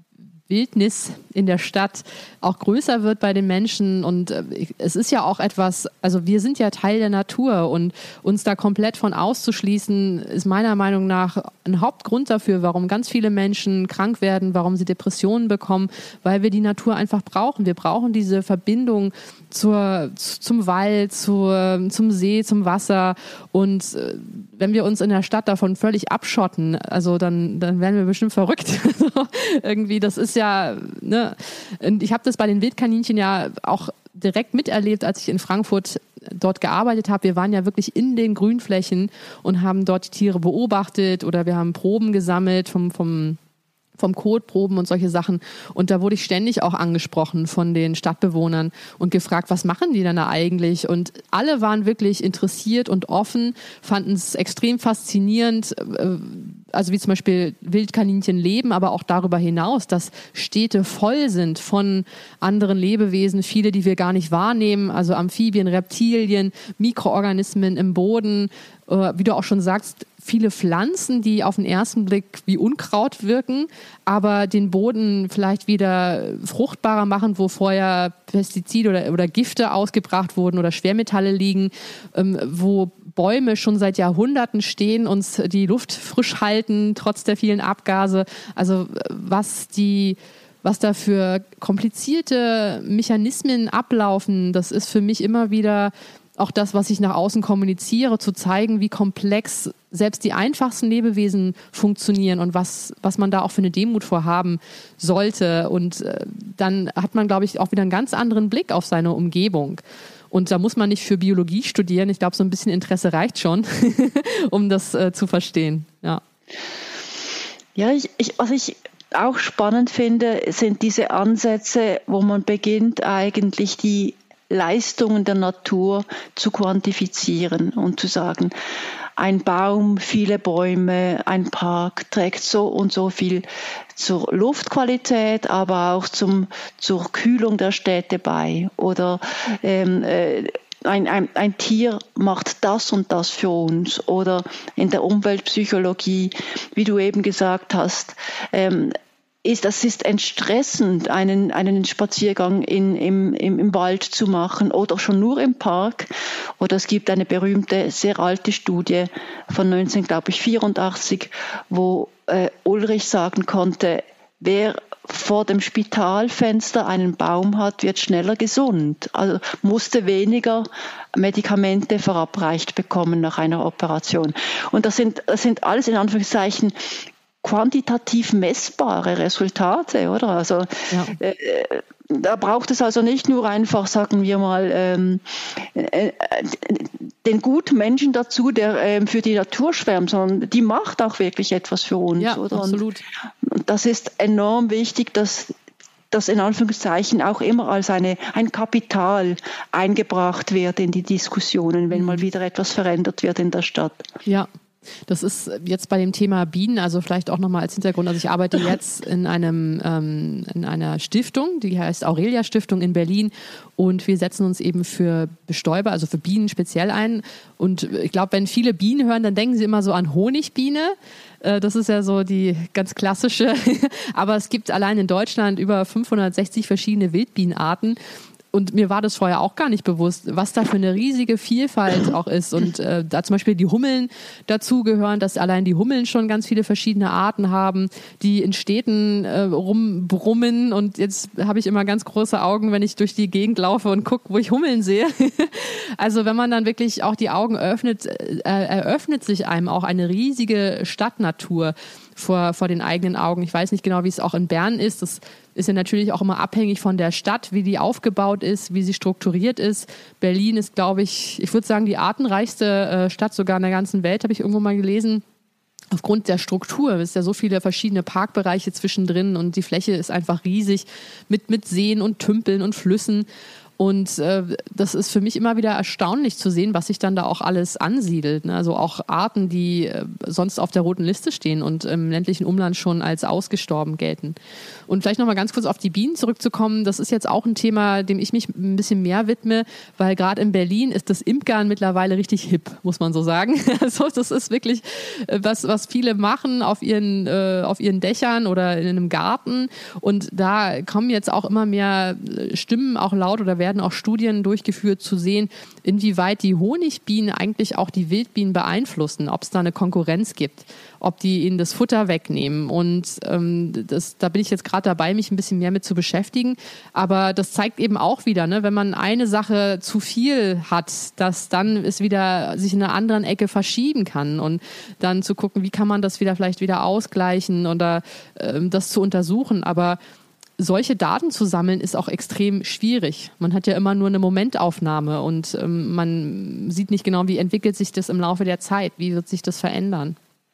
Wildnis in der Stadt auch größer wird bei den Menschen und es ist ja auch etwas, also wir sind ja Teil der Natur und uns da komplett von auszuschließen, ist meiner Meinung nach ein Hauptgrund dafür, warum ganz viele Menschen krank werden, warum sie Depressionen bekommen, weil wir die Natur einfach brauchen. Wir brauchen diese Verbindung zur, zum Wald, zur, zum See, zum Wasser und wenn wir uns in der Stadt davon völlig abschotten, also dann, dann werden wir bestimmt verrückt. Irgendwie, das ist ja, ne, und ich habe das bei den Wildkaninchen ja auch direkt miterlebt, als ich in Frankfurt dort gearbeitet habe. Wir waren ja wirklich in den Grünflächen und haben dort die Tiere beobachtet oder wir haben Proben gesammelt vom, vom vom Kotproben und solche Sachen. Und da wurde ich ständig auch angesprochen von den Stadtbewohnern und gefragt, was machen die denn da eigentlich? Und alle waren wirklich interessiert und offen, fanden es extrem faszinierend, also wie zum Beispiel Wildkaninchen leben, aber auch darüber hinaus, dass Städte voll sind von anderen Lebewesen, viele, die wir gar nicht wahrnehmen, also Amphibien, Reptilien, Mikroorganismen im Boden, wie du auch schon sagst, viele Pflanzen, die auf den ersten Blick wie Unkraut wirken, aber den Boden vielleicht wieder fruchtbarer machen, wo vorher Pestizide oder, oder Gifte ausgebracht wurden oder Schwermetalle liegen, ähm, wo Bäume schon seit Jahrhunderten stehen, uns die Luft frisch halten, trotz der vielen Abgase. Also was die was da für komplizierte Mechanismen ablaufen, das ist für mich immer wieder auch das, was ich nach außen kommuniziere, zu zeigen, wie komplex selbst die einfachsten Lebewesen funktionieren und was, was man da auch für eine Demut vorhaben sollte. Und äh, dann hat man, glaube ich, auch wieder einen ganz anderen Blick auf seine Umgebung. Und da muss man nicht für Biologie studieren. Ich glaube, so ein bisschen Interesse reicht schon, um das äh, zu verstehen. Ja, ja ich, ich, was ich auch spannend finde, sind diese Ansätze, wo man beginnt, eigentlich die Leistungen der Natur zu quantifizieren und zu sagen, ein Baum, viele Bäume, ein Park trägt so und so viel zur Luftqualität, aber auch zum, zur Kühlung der Städte bei. Oder ähm, äh, ein, ein, ein Tier macht das und das für uns. Oder in der Umweltpsychologie, wie du eben gesagt hast, ähm, ist, das ist entstressend, einen, einen Spaziergang in, im, im, im Wald zu machen oder schon nur im Park. Oder es gibt eine berühmte, sehr alte Studie von neunzehnhundertvierundachtzig, wo äh, Ulrich sagen konnte, wer vor dem Spitalfenster einen Baum hat, wird schneller gesund. Also musste weniger Medikamente verabreicht bekommen nach einer Operation. Und das sind, das sind alles in Anführungszeichen quantitativ messbare Resultate, oder? Also ja. äh, da braucht es also nicht nur einfach, sagen wir mal, ähm, äh, den guten Menschen dazu, der ähm, für die Natur schwärmt, sondern die macht auch wirklich etwas für uns, ja, oder? Absolut. Und, und das ist enorm wichtig, dass das in Anführungszeichen auch immer als eine, ein Kapital eingebracht wird in die Diskussionen, wenn mal wieder etwas verändert wird in der Stadt. Ja. Das ist jetzt bei dem Thema Bienen, also vielleicht auch nochmal als Hintergrund, also ich arbeite jetzt in einem ähm, in einer Stiftung, die heißt Aurelia Stiftung in Berlin, und wir setzen uns eben für Bestäuber, also für Bienen speziell ein, und ich glaube, wenn viele Bienen hören, dann denken sie immer so an Honigbiene. Das ist ja so die ganz klassische, aber es gibt allein in Deutschland über fünfhundertsechzig verschiedene Wildbienenarten. Und mir war das vorher auch gar nicht bewusst, was da für eine riesige Vielfalt auch ist. Und äh, da zum Beispiel die Hummeln dazugehören, dass allein die Hummeln schon ganz viele verschiedene Arten haben, die in Städten äh, rumbrummen. Und jetzt habe ich immer ganz große Augen, wenn ich durch die Gegend laufe und gucke, wo ich Hummeln sehe. Also wenn man dann wirklich auch die Augen öffnet, äh, eröffnet sich einem auch eine riesige Stadtnatur vor, vor den eigenen Augen. Ich weiß nicht genau, wie es auch in Bern ist. Das ist ja natürlich auch immer abhängig von der Stadt, wie die aufgebaut ist, wie sie strukturiert ist. Berlin ist, glaube ich, ich würde sagen, die artenreichste äh, Stadt sogar in der ganzen Welt, habe ich irgendwo mal gelesen. Aufgrund der Struktur, es ist ja so viele verschiedene Parkbereiche zwischendrin und die Fläche ist einfach riesig mit, mit Seen und Tümpeln und Flüssen. Und äh, das ist für mich immer wieder erstaunlich zu sehen, was sich dann da auch alles ansiedelt. Ne? Also auch Arten, die äh, sonst auf der roten Liste stehen und im ländlichen Umland schon als ausgestorben gelten. Und vielleicht nochmal ganz kurz auf die Bienen zurückzukommen. Das ist jetzt auch ein Thema, dem ich mich ein bisschen mehr widme, weil gerade in Berlin ist das Imkern mittlerweile richtig hip, muss man so sagen. Also das ist wirklich was, was viele machen auf ihren, äh, auf ihren Dächern oder in einem Garten. Und da kommen jetzt auch immer mehr Stimmen auch laut oder werden auch Studien durchgeführt, zu sehen, inwieweit die Honigbienen eigentlich auch die Wildbienen beeinflussen, ob es da eine Konkurrenz gibt, ob die ihnen das Futter wegnehmen. Und ähm, das, da bin ich jetzt gerade dabei, mich ein bisschen mehr mit zu beschäftigen. Aber das zeigt eben auch wieder, ne, wenn man eine Sache zu viel hat, dass dann es wieder sich in einer anderen Ecke verschieben kann. Und dann zu gucken, wie kann man das wieder vielleicht wieder ausgleichen oder ähm, das zu untersuchen. Aber solche Daten zu sammeln, ist auch extrem schwierig. Man hat ja immer nur eine Momentaufnahme und ähm, man sieht nicht genau, wie entwickelt sich das im Laufe der Zeit, wie wird sich das verändern.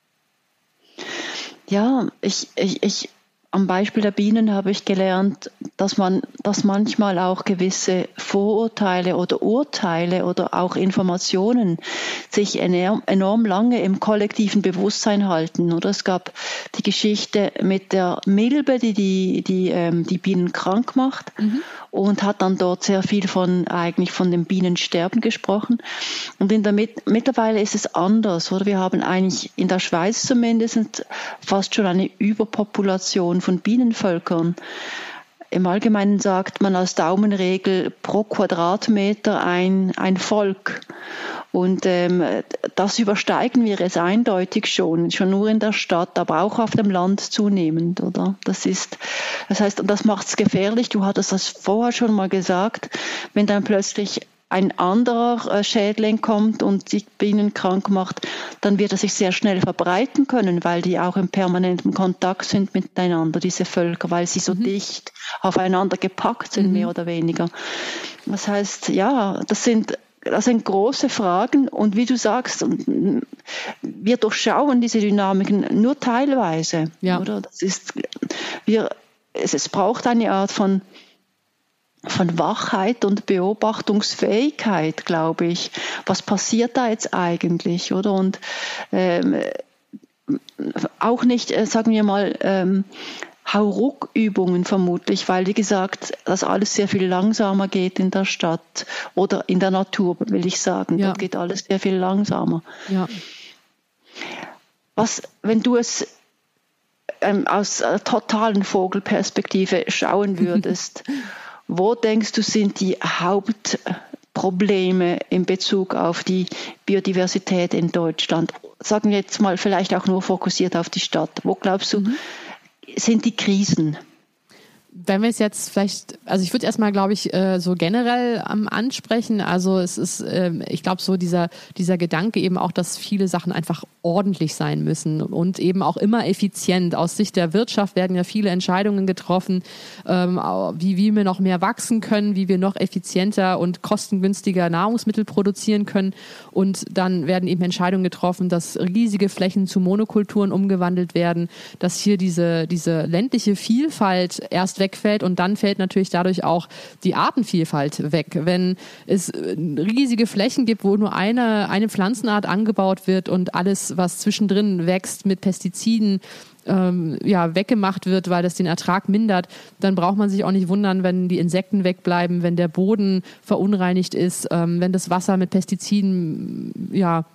Ja, ich, ich, ich am Beispiel der Bienen habe ich gelernt, dass man, dass manchmal auch gewisse Vorurteile oder Urteile oder auch Informationen sich enorm, enorm lange im kollektiven Bewusstsein halten. Oder es gab die Geschichte mit der Milbe, die die, die, ähm, die Bienen krank macht, mhm. und hat dann dort sehr viel von eigentlich von dem Bienensterben gesprochen. Und in der Mit- mittlerweile ist es anders, oder? Wir haben eigentlich in der Schweiz zumindest fast schon eine Überpopulation von Bienenvölkern. Im Allgemeinen sagt man als Daumenregel pro Quadratmeter ein, ein Volk. Und ähm, das übersteigen wir jetzt eindeutig schon, schon nur in der Stadt, aber auch auf dem Land zunehmend, oder? Das ist, das heißt, und das macht es gefährlich. Du hattest das vorher schon mal gesagt, wenn dann plötzlich ein anderer Schädling kommt und die Bienen krank macht, dann wird er sich sehr schnell verbreiten können, weil die auch im permanenten Kontakt sind miteinander, diese Völker, weil sie so mhm. dicht aufeinander gepackt sind, mhm. mehr oder weniger. Das heißt, ja, das sind Das sind große Fragen und wie du sagst, wir durchschauen diese Dynamiken nur teilweise. Ja. Oder? Das ist, wir, es, es braucht eine Art von, von Wachheit und Beobachtungsfähigkeit, glaube ich. Was passiert da jetzt eigentlich? Oder? Und ähm, auch nicht, äh, sagen wir mal, ähm, Hauruck-Übungen vermutlich, weil, wie gesagt, das alles sehr viel langsamer geht in der Stadt oder in der Natur, will ich sagen. Ja. Dort geht alles sehr viel langsamer. Ja. Was, wenn du es ähm, aus einer totalen Vogelperspektive schauen würdest, wo denkst du, sind die Hauptprobleme in Bezug auf die Biodiversität in Deutschland? Sagen wir jetzt mal vielleicht auch nur fokussiert auf die Stadt. Wo glaubst du, mhm. sind die Krisen? wenn wir es jetzt vielleicht, also ich würde erstmal, glaube ich, so generell ansprechen. Also es ist, ich glaube, so dieser, dieser Gedanke eben auch, dass viele Sachen einfach ordentlich sein müssen und eben auch immer effizient. Aus Sicht der Wirtschaft werden ja viele Entscheidungen getroffen, wie, wie wir noch mehr wachsen können, wie wir noch effizienter und kostengünstiger Nahrungsmittel produzieren können. Und dann werden eben Entscheidungen getroffen, dass riesige Flächen zu Monokulturen umgewandelt werden, dass hier diese, diese ländliche Vielfalt erst wegfällt und dann fällt natürlich dadurch auch die Artenvielfalt weg. Wenn es riesige Flächen gibt, wo nur eine, eine Pflanzenart angebaut wird und alles, was zwischendrin wächst, mit Pestiziden ähm, ja, weggemacht wird, weil das den Ertrag mindert, dann braucht man sich auch nicht wundern, wenn die Insekten wegbleiben, wenn der Boden verunreinigt ist, ähm, wenn das Wasser mit Pestiziden ja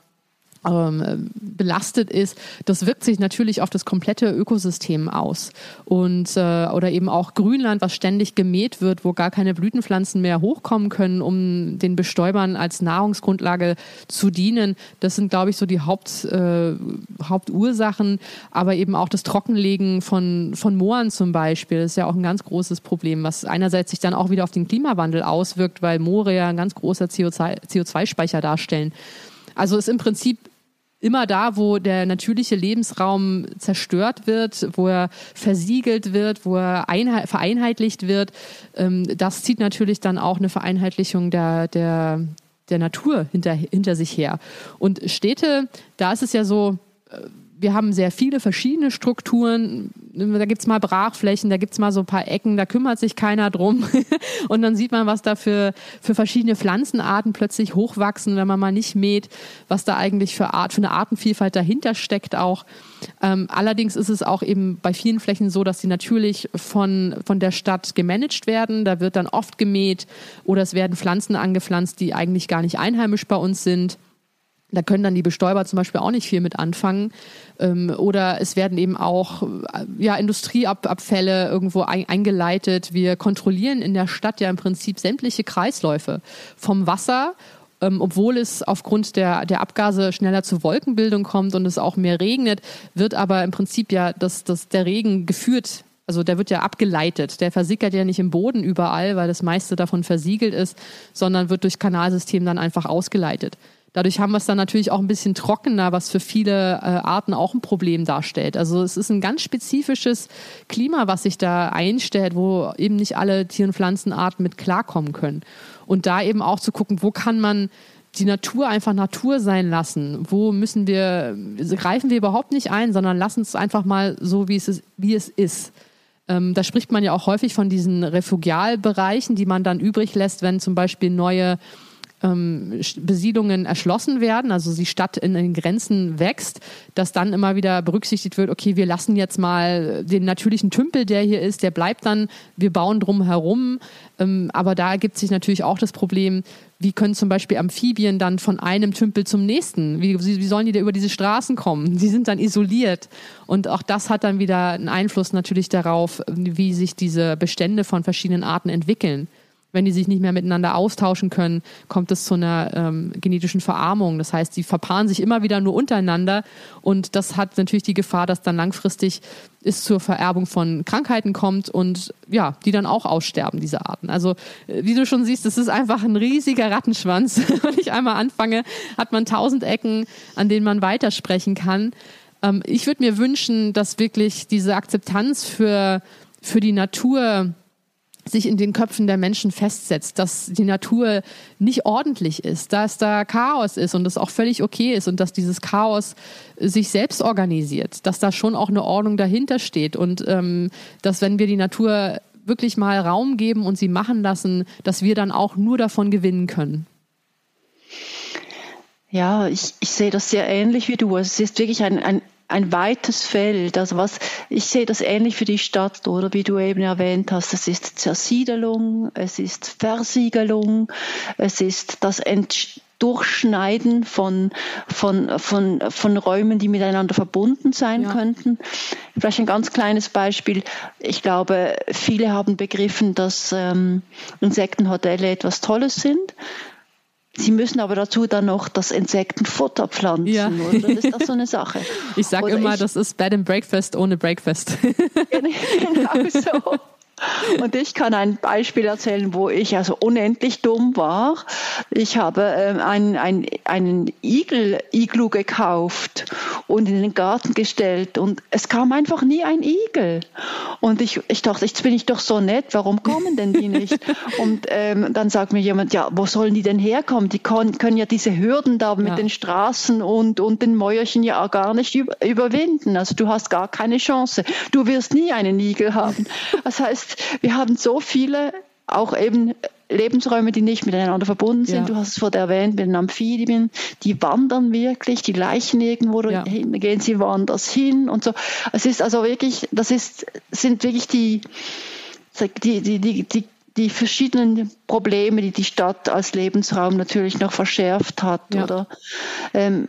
Ähm, belastet ist, das wirkt sich natürlich auf das komplette Ökosystem aus. Und äh, oder eben auch Grünland, was ständig gemäht wird, wo gar keine Blütenpflanzen mehr hochkommen können, um den Bestäubern als Nahrungsgrundlage zu dienen. Das sind, glaube ich, so die Haupt, äh, Hauptursachen, aber eben auch das Trockenlegen von, von Mooren zum Beispiel. Das ist ja auch ein ganz großes Problem, was einerseits sich dann auch wieder auf den Klimawandel auswirkt, weil Moore ja ein ganz großer C O zwei Speicher darstellen. Also ist im Prinzip immer da, wo der natürliche Lebensraum zerstört wird, wo er versiegelt wird, wo er einheit, vereinheitlicht wird. Ähm, das zieht natürlich dann auch eine Vereinheitlichung der, der, der Natur hinter, hinter sich her. Und Städte, da ist es ja so, wir haben sehr viele verschiedene Strukturen. Da gibt's mal Brachflächen, da gibt's mal so ein paar Ecken, da kümmert sich keiner drum. Und dann sieht man, was da für, für verschiedene Pflanzenarten plötzlich hochwachsen, wenn man mal nicht mäht, was da eigentlich für, Art, für eine Artenvielfalt dahinter steckt auch. Ähm, allerdings ist es auch eben bei vielen Flächen so, dass sie natürlich von, von der Stadt gemanagt werden. Da wird dann oft gemäht oder es werden Pflanzen angepflanzt, die eigentlich gar nicht einheimisch bei uns sind. Da können dann die Bestäuber zum Beispiel auch nicht viel mit anfangen. Ähm, oder es werden eben auch ja, Industrieabfälle irgendwo ein, eingeleitet. Wir kontrollieren in der Stadt ja im Prinzip sämtliche Kreisläufe vom Wasser, ähm, obwohl es aufgrund der, der Abgase schneller zur Wolkenbildung kommt und es auch mehr regnet, wird aber im Prinzip ja das, das, der Regen geführt. Also der wird ja abgeleitet. Der versickert ja nicht im Boden überall, weil das meiste davon versiegelt ist, sondern wird durch Kanalsystem dann einfach ausgeleitet. Dadurch haben wir es dann natürlich auch ein bisschen trockener, was für viele äh, Arten auch ein Problem darstellt. Also es ist ein ganz spezifisches Klima, was sich da einstellt, wo eben nicht alle Tier- und Pflanzenarten mit klarkommen können. Und da eben auch zu gucken, wo kann man die Natur einfach Natur sein lassen? Wo müssen wir, greifen wir überhaupt nicht ein, sondern lassen es einfach mal so, wie es ist. Wie es ist. Ähm, da spricht man ja auch häufig von diesen Refugialbereichen, die man dann übrig lässt, wenn zum Beispiel neue Besiedlungen erschlossen werden, also die Stadt in den Grenzen wächst, dass dann immer wieder berücksichtigt wird, okay, wir lassen jetzt mal den natürlichen Tümpel, der hier ist, der bleibt dann, wir bauen drum herum, aber da ergibt sich natürlich auch das Problem, wie können zum Beispiel Amphibien dann von einem Tümpel zum nächsten, wie, wie sollen die da über diese Straßen kommen? Die sind dann isoliert und auch das hat dann wieder einen Einfluss natürlich darauf, wie sich diese Bestände von verschiedenen Arten entwickeln. Wenn die sich nicht mehr miteinander austauschen können, kommt es zu einer ähm, genetischen Verarmung. Das heißt, die verpaaren sich immer wieder nur untereinander und das hat natürlich die Gefahr, dass dann langfristig es zur Vererbung von Krankheiten kommt und ja, die dann auch aussterben, diese Arten. Also wie du schon siehst, es ist einfach ein riesiger Rattenschwanz. Wenn ich einmal anfange, hat man tausend Ecken, an denen man weitersprechen kann. Ähm, ich würde mir wünschen, dass wirklich diese Akzeptanz für, für die Natur sich in den Köpfen der Menschen festsetzt, dass die Natur nicht ordentlich ist, dass da Chaos ist und das auch völlig okay ist und dass dieses Chaos sich selbst organisiert, dass da schon auch eine Ordnung dahinter steht und ähm, dass wenn wir die Natur wirklich mal Raum geben und sie machen lassen, dass wir dann auch nur davon gewinnen können. Ja, ich, ich sehe das sehr ähnlich wie du. Es ist wirklich ein, ein ein weites Feld. Also was, ich sehe das ähnlich für die Stadt, oder wie du eben erwähnt hast. Es ist Zersiedelung, es ist Versiegelung, es ist das Ent- Durchschneiden von, von, von, von Räumen, die miteinander verbunden sein ja. könnten. Vielleicht ein ganz kleines Beispiel. Ich glaube, viele haben begriffen, dass ähm, Insektenhotelle etwas Tolles sind. Sie müssen aber dazu dann noch das Insektenfutter pflanzen, ja. oder? Das ist das so eine Sache. Ich sage immer, ich, das ist Bed and Breakfast ohne Breakfast. Genau so. Und ich kann ein Beispiel erzählen, wo ich also unendlich dumm war. Ich habe ähm, einen, einen, einen Igel-Iglu gekauft und in den Garten gestellt und es kam einfach nie ein Igel. Und ich, ich dachte, jetzt bin ich doch so nett, warum kommen denn die nicht? Und ähm, dann sagt mir jemand, ja, wo sollen die denn herkommen? Die können, können ja diese Hürden da mit ja. den Straßen und, und den Mäuerchen ja gar nicht über, überwinden. Also du hast gar keine Chance. Du wirst nie einen Igel haben. Das heißt, wir haben so viele, auch eben Lebensräume, die nicht miteinander verbunden sind. Ja. Du hast es vorhin erwähnt, mit den Amphibien, die wandern wirklich, die Leichen irgendwo ja. hingehen, sie woanders hin und so. Es ist also wirklich, das ist, sind wirklich die, die, die, die, die, die verschiedenen Probleme, die die Stadt als Lebensraum natürlich noch verschärft hat, ja. oder? Ähm,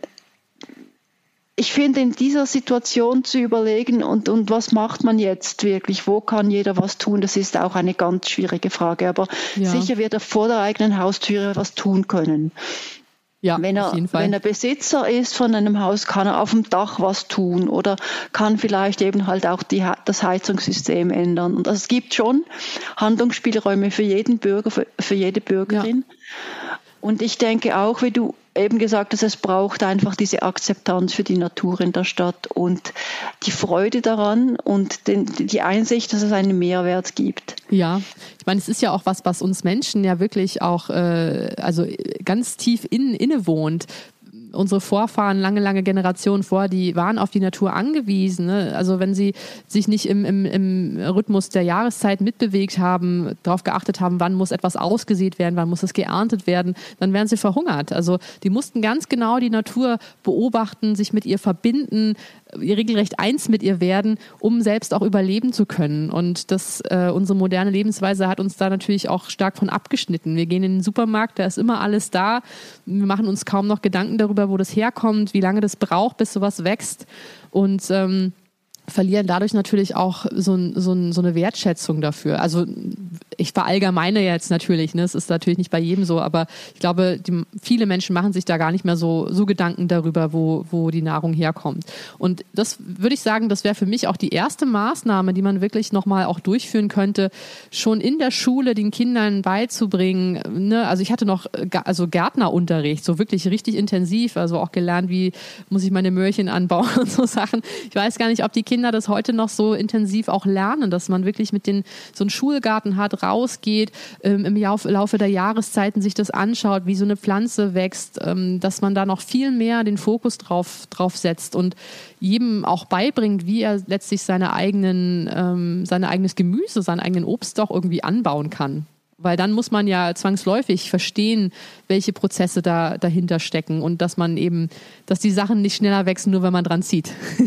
Ich finde, in dieser Situation zu überlegen, und, und was macht man jetzt wirklich, wo kann jeder was tun, das ist auch eine ganz schwierige Frage. Aber ja. sicher wird er vor der eigenen Haustüre was tun können. Ja, wenn er, auf jeden Fall. Wenn er Besitzer ist von einem Haus, kann er auf dem Dach was tun oder kann vielleicht eben halt auch die, das Heizungssystem ändern. Und es gibt schon Handlungsspielräume für jeden Bürger, für, für jede Bürgerin. Ja. Und ich denke auch, wie du eben gesagt hast, es braucht einfach diese Akzeptanz für die Natur in der Stadt und die Freude daran und den, die Einsicht, dass es einen Mehrwert gibt. Ja, ich meine, es ist ja auch was, was uns Menschen ja wirklich auch äh, also ganz tief in, innewohnt. Unsere Vorfahren, lange, lange Generationen vor, die waren auf die Natur angewiesen. Ne? Also wenn sie sich nicht im, im, im Rhythmus der Jahreszeit mitbewegt haben, darauf geachtet haben, wann muss etwas ausgesät werden, wann muss es geerntet werden, dann wären sie verhungert. Also die mussten ganz genau die Natur beobachten, sich mit ihr verbinden, regelrecht eins mit ihr werden, um selbst auch überleben zu können. Und das, äh, unsere moderne Lebensweise hat uns da natürlich auch stark von abgeschnitten. Wir gehen in den Supermarkt, da ist immer alles da. Wir machen uns kaum noch Gedanken darüber, wo das herkommt, wie lange das braucht, bis sowas wächst. Und ähm, verlieren dadurch natürlich auch so, ein, so, ein, so eine Wertschätzung dafür. Also ich verallgemeine jetzt natürlich, ne? Es ist natürlich nicht bei jedem so, aber ich glaube, die, viele Menschen machen sich da gar nicht mehr so, so Gedanken darüber, wo, wo die Nahrung herkommt. Und das würde ich sagen, das wäre für mich auch die erste Maßnahme, die man wirklich nochmal auch durchführen könnte, schon in der Schule den Kindern beizubringen. Ne? Also ich hatte noch also Gärtnerunterricht, so wirklich richtig intensiv, also auch gelernt, wie muss ich meine Möhrchen anbauen und so Sachen. Ich weiß gar nicht, ob die Kinder das heute noch so intensiv auch lernen, dass man wirklich mit den so einen Schulgarten hat, rausgeht, ähm, im Lauf, Laufe der Jahreszeiten sich das anschaut, wie so eine Pflanze wächst, ähm, dass man da noch viel mehr den Fokus drauf, drauf setzt und jedem auch beibringt, wie er letztlich seine eigenen, ähm, sein eigenes Gemüse, seinen eigenen Obst auch irgendwie anbauen kann. Weil dann muss man ja zwangsläufig verstehen, welche Prozesse da dahinter stecken und dass man eben, dass die Sachen nicht schneller wachsen, nur wenn man dran zieht.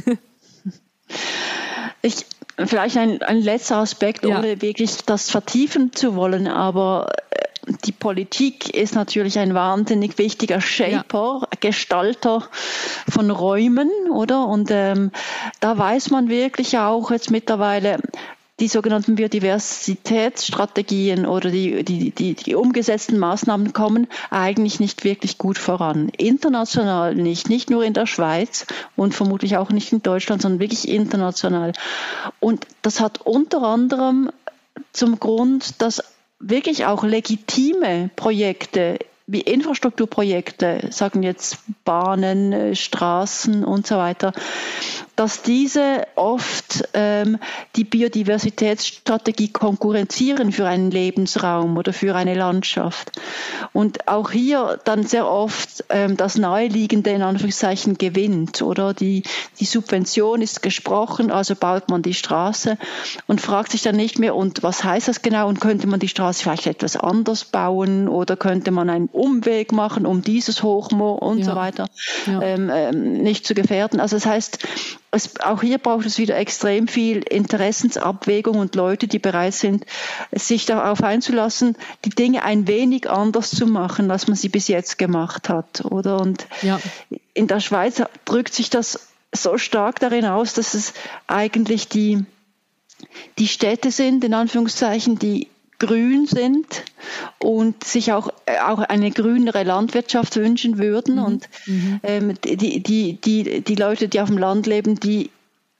Ich, vielleicht ein, ein letzter Aspekt, ja. ohne wirklich das vertiefen zu wollen, aber die Politik ist natürlich ein wahnsinnig wichtiger Shaper, ja. Gestalter von Räumen, oder? Und ähm, da weiß man wirklich auch jetzt mittlerweile, die sogenannten Biodiversitätsstrategien oder die, die, die, die umgesetzten Maßnahmen kommen eigentlich nicht wirklich gut voran. International nicht, nicht nur in der Schweiz und vermutlich auch nicht in Deutschland, sondern wirklich international. Und das hat unter anderem zum Grund, dass wirklich auch legitime Projekte wie Infrastrukturprojekte, sagen jetzt Bahnen, Straßen und so weiter, dass diese oft ähm, die Biodiversitätsstrategie konkurrenzieren für einen Lebensraum oder für eine Landschaft. Und auch hier dann sehr oft ähm, das Naheliegende in Anführungszeichen gewinnt, oder die, die Subvention ist gesprochen, also baut man die Straße und fragt sich dann nicht mehr, und was heißt das genau, und könnte man die Straße vielleicht etwas anders bauen oder könnte man einen Umweg machen, um dieses Hochmoor und ja. so weiter ja. ähm, ähm, nicht zu gefährden. Also das heißt, es, auch hier braucht es wieder extrem viel Interessensabwägung und Leute, die bereit sind, sich darauf einzulassen, die Dinge ein wenig anders zu machen, als man sie bis jetzt gemacht hat, oder? Und ja. in der Schweiz drückt sich das so stark darin aus, dass es eigentlich die, die Städte sind, in Anführungszeichen, die grün sind und sich auch, auch eine grünere Landwirtschaft wünschen würden. Mhm. Und ähm, die, die, die, die Leute, die auf dem Land leben, die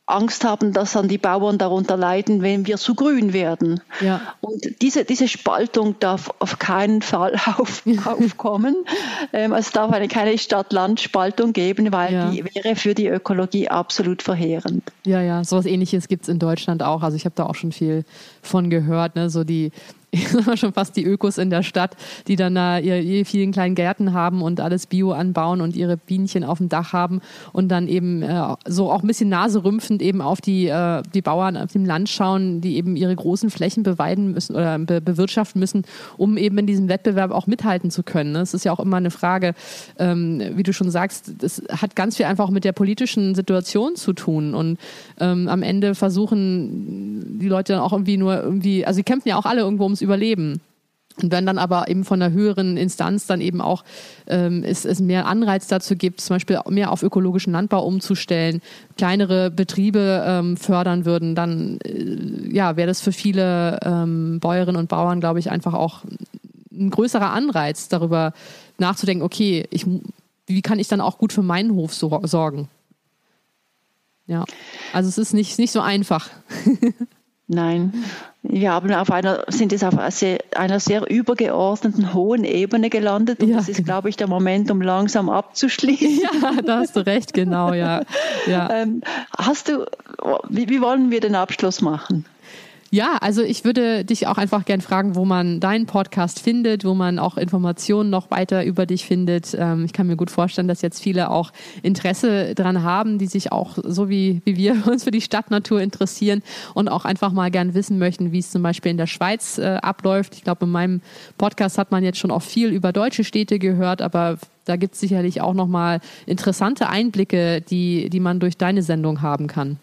Angst haben, dass dann die Bauern darunter leiden, wenn wir zu grün werden. Ja. Und diese, diese Spaltung darf auf keinen Fall auf, aufkommen. Ähm, also es darf eine, keine Stadt-Land-Spaltung geben, weil ja. die wäre für die Ökologie absolut verheerend. Ja, ja, sowas Ähnliches gibt es in Deutschland auch. Also ich habe da auch schon viel von gehört, ne? So die ich sag mal schon fast die Ökos in der Stadt, die dann da ihre, ihre vielen kleinen Gärten haben und alles Bio anbauen und ihre Bienchen auf dem Dach haben und dann eben äh, so auch ein bisschen naserümpfend eben auf die, äh, die Bauern auf dem Land schauen, die eben ihre großen Flächen beweiden müssen oder be- bewirtschaften müssen, um eben in diesem Wettbewerb auch mithalten zu können. Ne? Es ist ja auch immer eine Frage, ähm, wie du schon sagst, das hat ganz viel einfach auch mit der politischen Situation zu tun und ähm, am Ende versuchen die Leute dann auch irgendwie nur irgendwie, also sie kämpfen ja auch alle irgendwo ums Überleben. Und wenn dann aber eben von einer höheren Instanz dann eben auch ähm, es, es mehr Anreiz dazu gibt, zum Beispiel mehr auf ökologischen Landbau umzustellen, kleinere Betriebe ähm, fördern würden, dann äh, ja, wäre das für viele ähm, Bäuerinnen und Bauern, glaube ich, einfach auch ein größerer Anreiz, darüber nachzudenken, okay, ich, wie kann ich dann auch gut für meinen Hof so, sorgen? Ja, also es ist nicht, nicht so einfach. Nein, wir haben auf einer, sind jetzt auf einer sehr, einer sehr übergeordneten hohen Ebene gelandet und ja, das ist, genau. glaube ich, der Moment, um langsam abzuschließen. Ja, da hast du recht, genau, ja. ja. Ähm, hast du, wie, wie wollen wir den Abschluss machen? Ja, also ich würde dich auch einfach gern fragen, wo man deinen Podcast findet, wo man auch Informationen noch weiter über dich findet. Ich kann mir gut vorstellen, dass jetzt viele auch Interesse dran haben, die sich auch so wie, wie wir uns für die Stadtnatur interessieren und auch einfach mal gern wissen möchten, wie es zum Beispiel in der Schweiz äh, abläuft. Ich glaube, in meinem Podcast hat man jetzt schon auch viel über deutsche Städte gehört, aber da gibt es sicherlich auch nochmal interessante Einblicke, die, die man durch deine Sendung haben kann.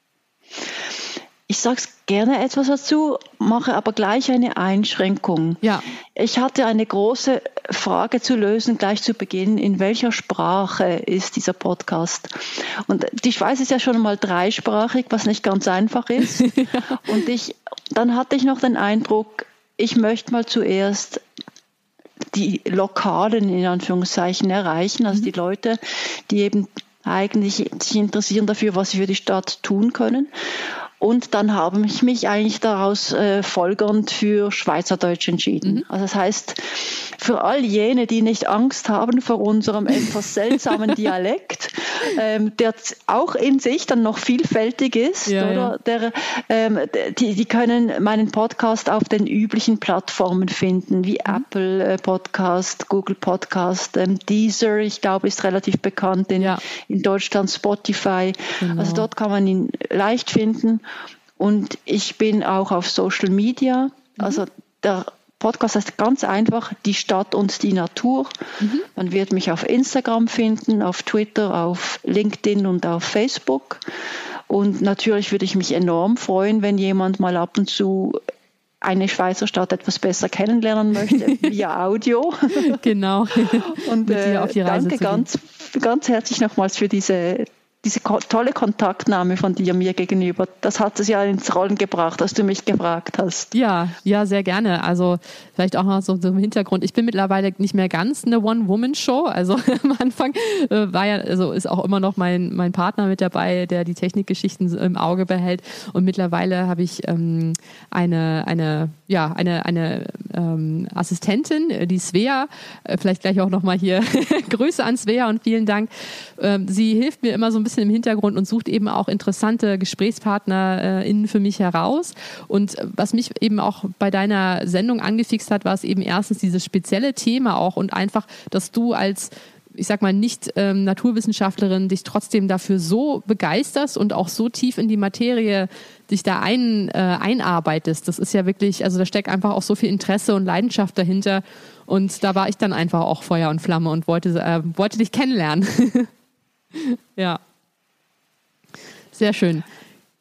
Ich sage gerne etwas dazu, mache aber gleich eine Einschränkung. Ja. Ich hatte eine große Frage zu lösen, gleich zu Beginn. In welcher Sprache ist dieser Podcast? Und die Schweiz ist ja schon mal dreisprachig, was nicht ganz einfach ist. Ja. Und ich, dann hatte ich noch den Eindruck, ich möchte mal zuerst die Lokalen in Anführungszeichen erreichen, also die Leute, die eben eigentlich sich interessieren dafür, was sie für die Stadt tun können. Und dann habe ich mich eigentlich daraus äh, folgernd für Schweizerdeutsch entschieden. Mhm. Also das heißt, für all jene, die nicht Angst haben vor unserem etwas seltsamen Dialekt, ähm, der auch in sich dann noch vielfältig ist, ja, oder? Ja. Der, ähm, die, die können meinen Podcast auf den üblichen Plattformen finden, wie mhm. Apple äh, Podcast, Google Podcast, ähm, Deezer, ich glaube, ist relativ bekannt in, ja. in Deutschland, Spotify. Genau. Also dort kann man ihn leicht finden. Und ich bin auch auf Social Media, also der Podcast heißt ganz einfach Die Stadt und die Natur. Mhm. Man wird mich auf Instagram finden, auf Twitter, auf LinkedIn und auf Facebook. Und natürlich würde ich mich enorm freuen, wenn jemand mal ab und zu eine Schweizer Stadt etwas besser kennenlernen möchte, via Audio. Genau. Und Mit dir auf die Reise danke ganz, ganz herzlich nochmals für diese Diese tolle Kontaktnahme von dir mir gegenüber, das hat es ja ins Rollen gebracht, dass du mich gefragt hast. Ja, ja, sehr gerne. Also vielleicht auch noch so, so im Hintergrund. Ich bin mittlerweile nicht mehr ganz eine One-Woman-Show. Also am Anfang äh, war ja, also ist auch immer noch mein, mein Partner mit dabei, der die Technikgeschichten im Auge behält. Und mittlerweile habe ich ähm, eine, eine, ja, eine, eine ähm, Assistentin, die Svea. Äh, vielleicht gleich auch nochmal hier Grüße an Svea und vielen Dank. Ähm, sie hilft mir immer so ein bisschen im Hintergrund und sucht eben auch interessante GesprächspartnerInnen für mich heraus. Und was mich eben auch bei deiner Sendung angefixt hat, war es eben erstens dieses spezielle Thema auch und einfach, dass du als, ich sag mal, nicht ähm, Naturwissenschaftlerin dich trotzdem dafür so begeisterst und auch so tief in die Materie dich da ein, äh, einarbeitest. Das ist ja wirklich, also da steckt einfach auch so viel Interesse und Leidenschaft dahinter. Und da war ich dann einfach auch Feuer und Flamme und wollte, äh, wollte dich kennenlernen. Ja. Sehr schön.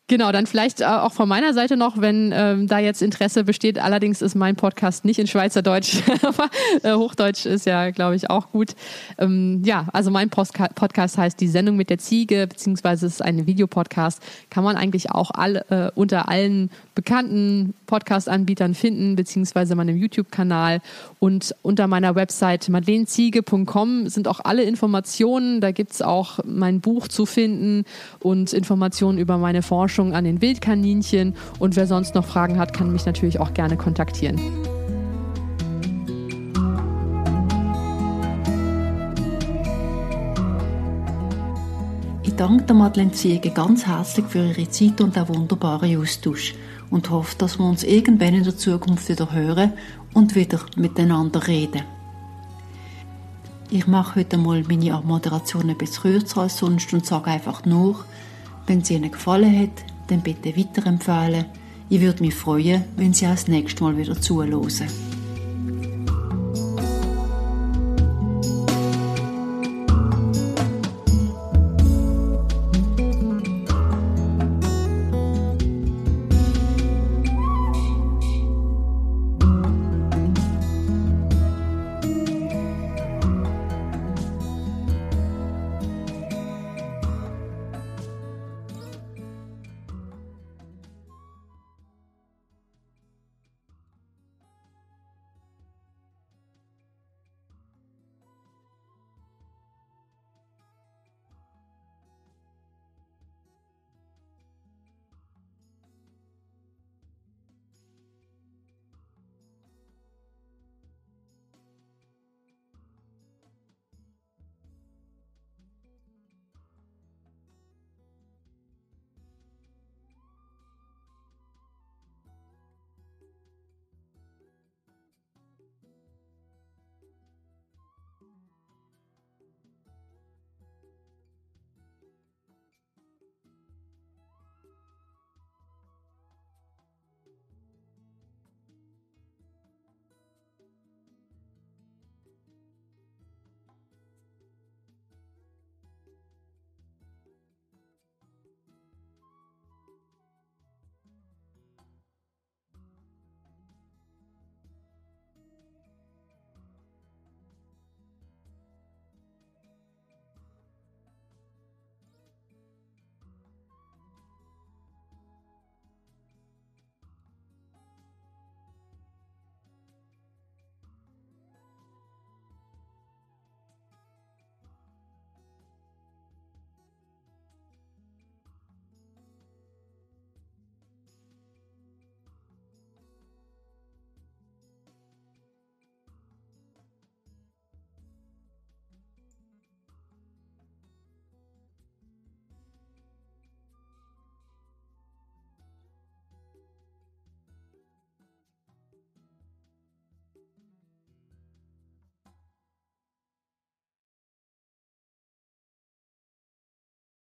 Genau, dann vielleicht auch von meiner Seite noch, wenn ähm, da jetzt Interesse besteht. Allerdings ist mein Podcast nicht in Schweizerdeutsch, aber äh, Hochdeutsch ist ja, glaube ich, auch gut. Ähm, ja, also mein Postka- Podcast heißt Die Sendung mit der Ziege, beziehungsweise es ist ein Videopodcast. Kann man eigentlich auch alle, äh, unter allen bekannten Podcast-Anbietern finden, beziehungsweise meinem YouTube-Kanal. Und unter meiner Website madeleneziege punkt com sind auch alle Informationen. Da gibt's auch mein Buch zu finden und Informationen über meine Forschung an den Wildkaninchen, und wer sonst noch Fragen hat, kann mich natürlich auch gerne kontaktieren. Ich danke der Madeleine Ziege ganz herzlich für ihre Zeit und den wunderbaren Austausch und hoffe, dass wir uns irgendwann in der Zukunft wieder hören und wieder miteinander reden. Ich mache heute mal meine Moderation ein bisschen kürzer als sonst und sage einfach nur, wenn es Ihnen gefallen hat, dann bitte weiterempfehlen. Ich würde mich freuen, wenn Sie auch das nächste Mal wieder zuhören.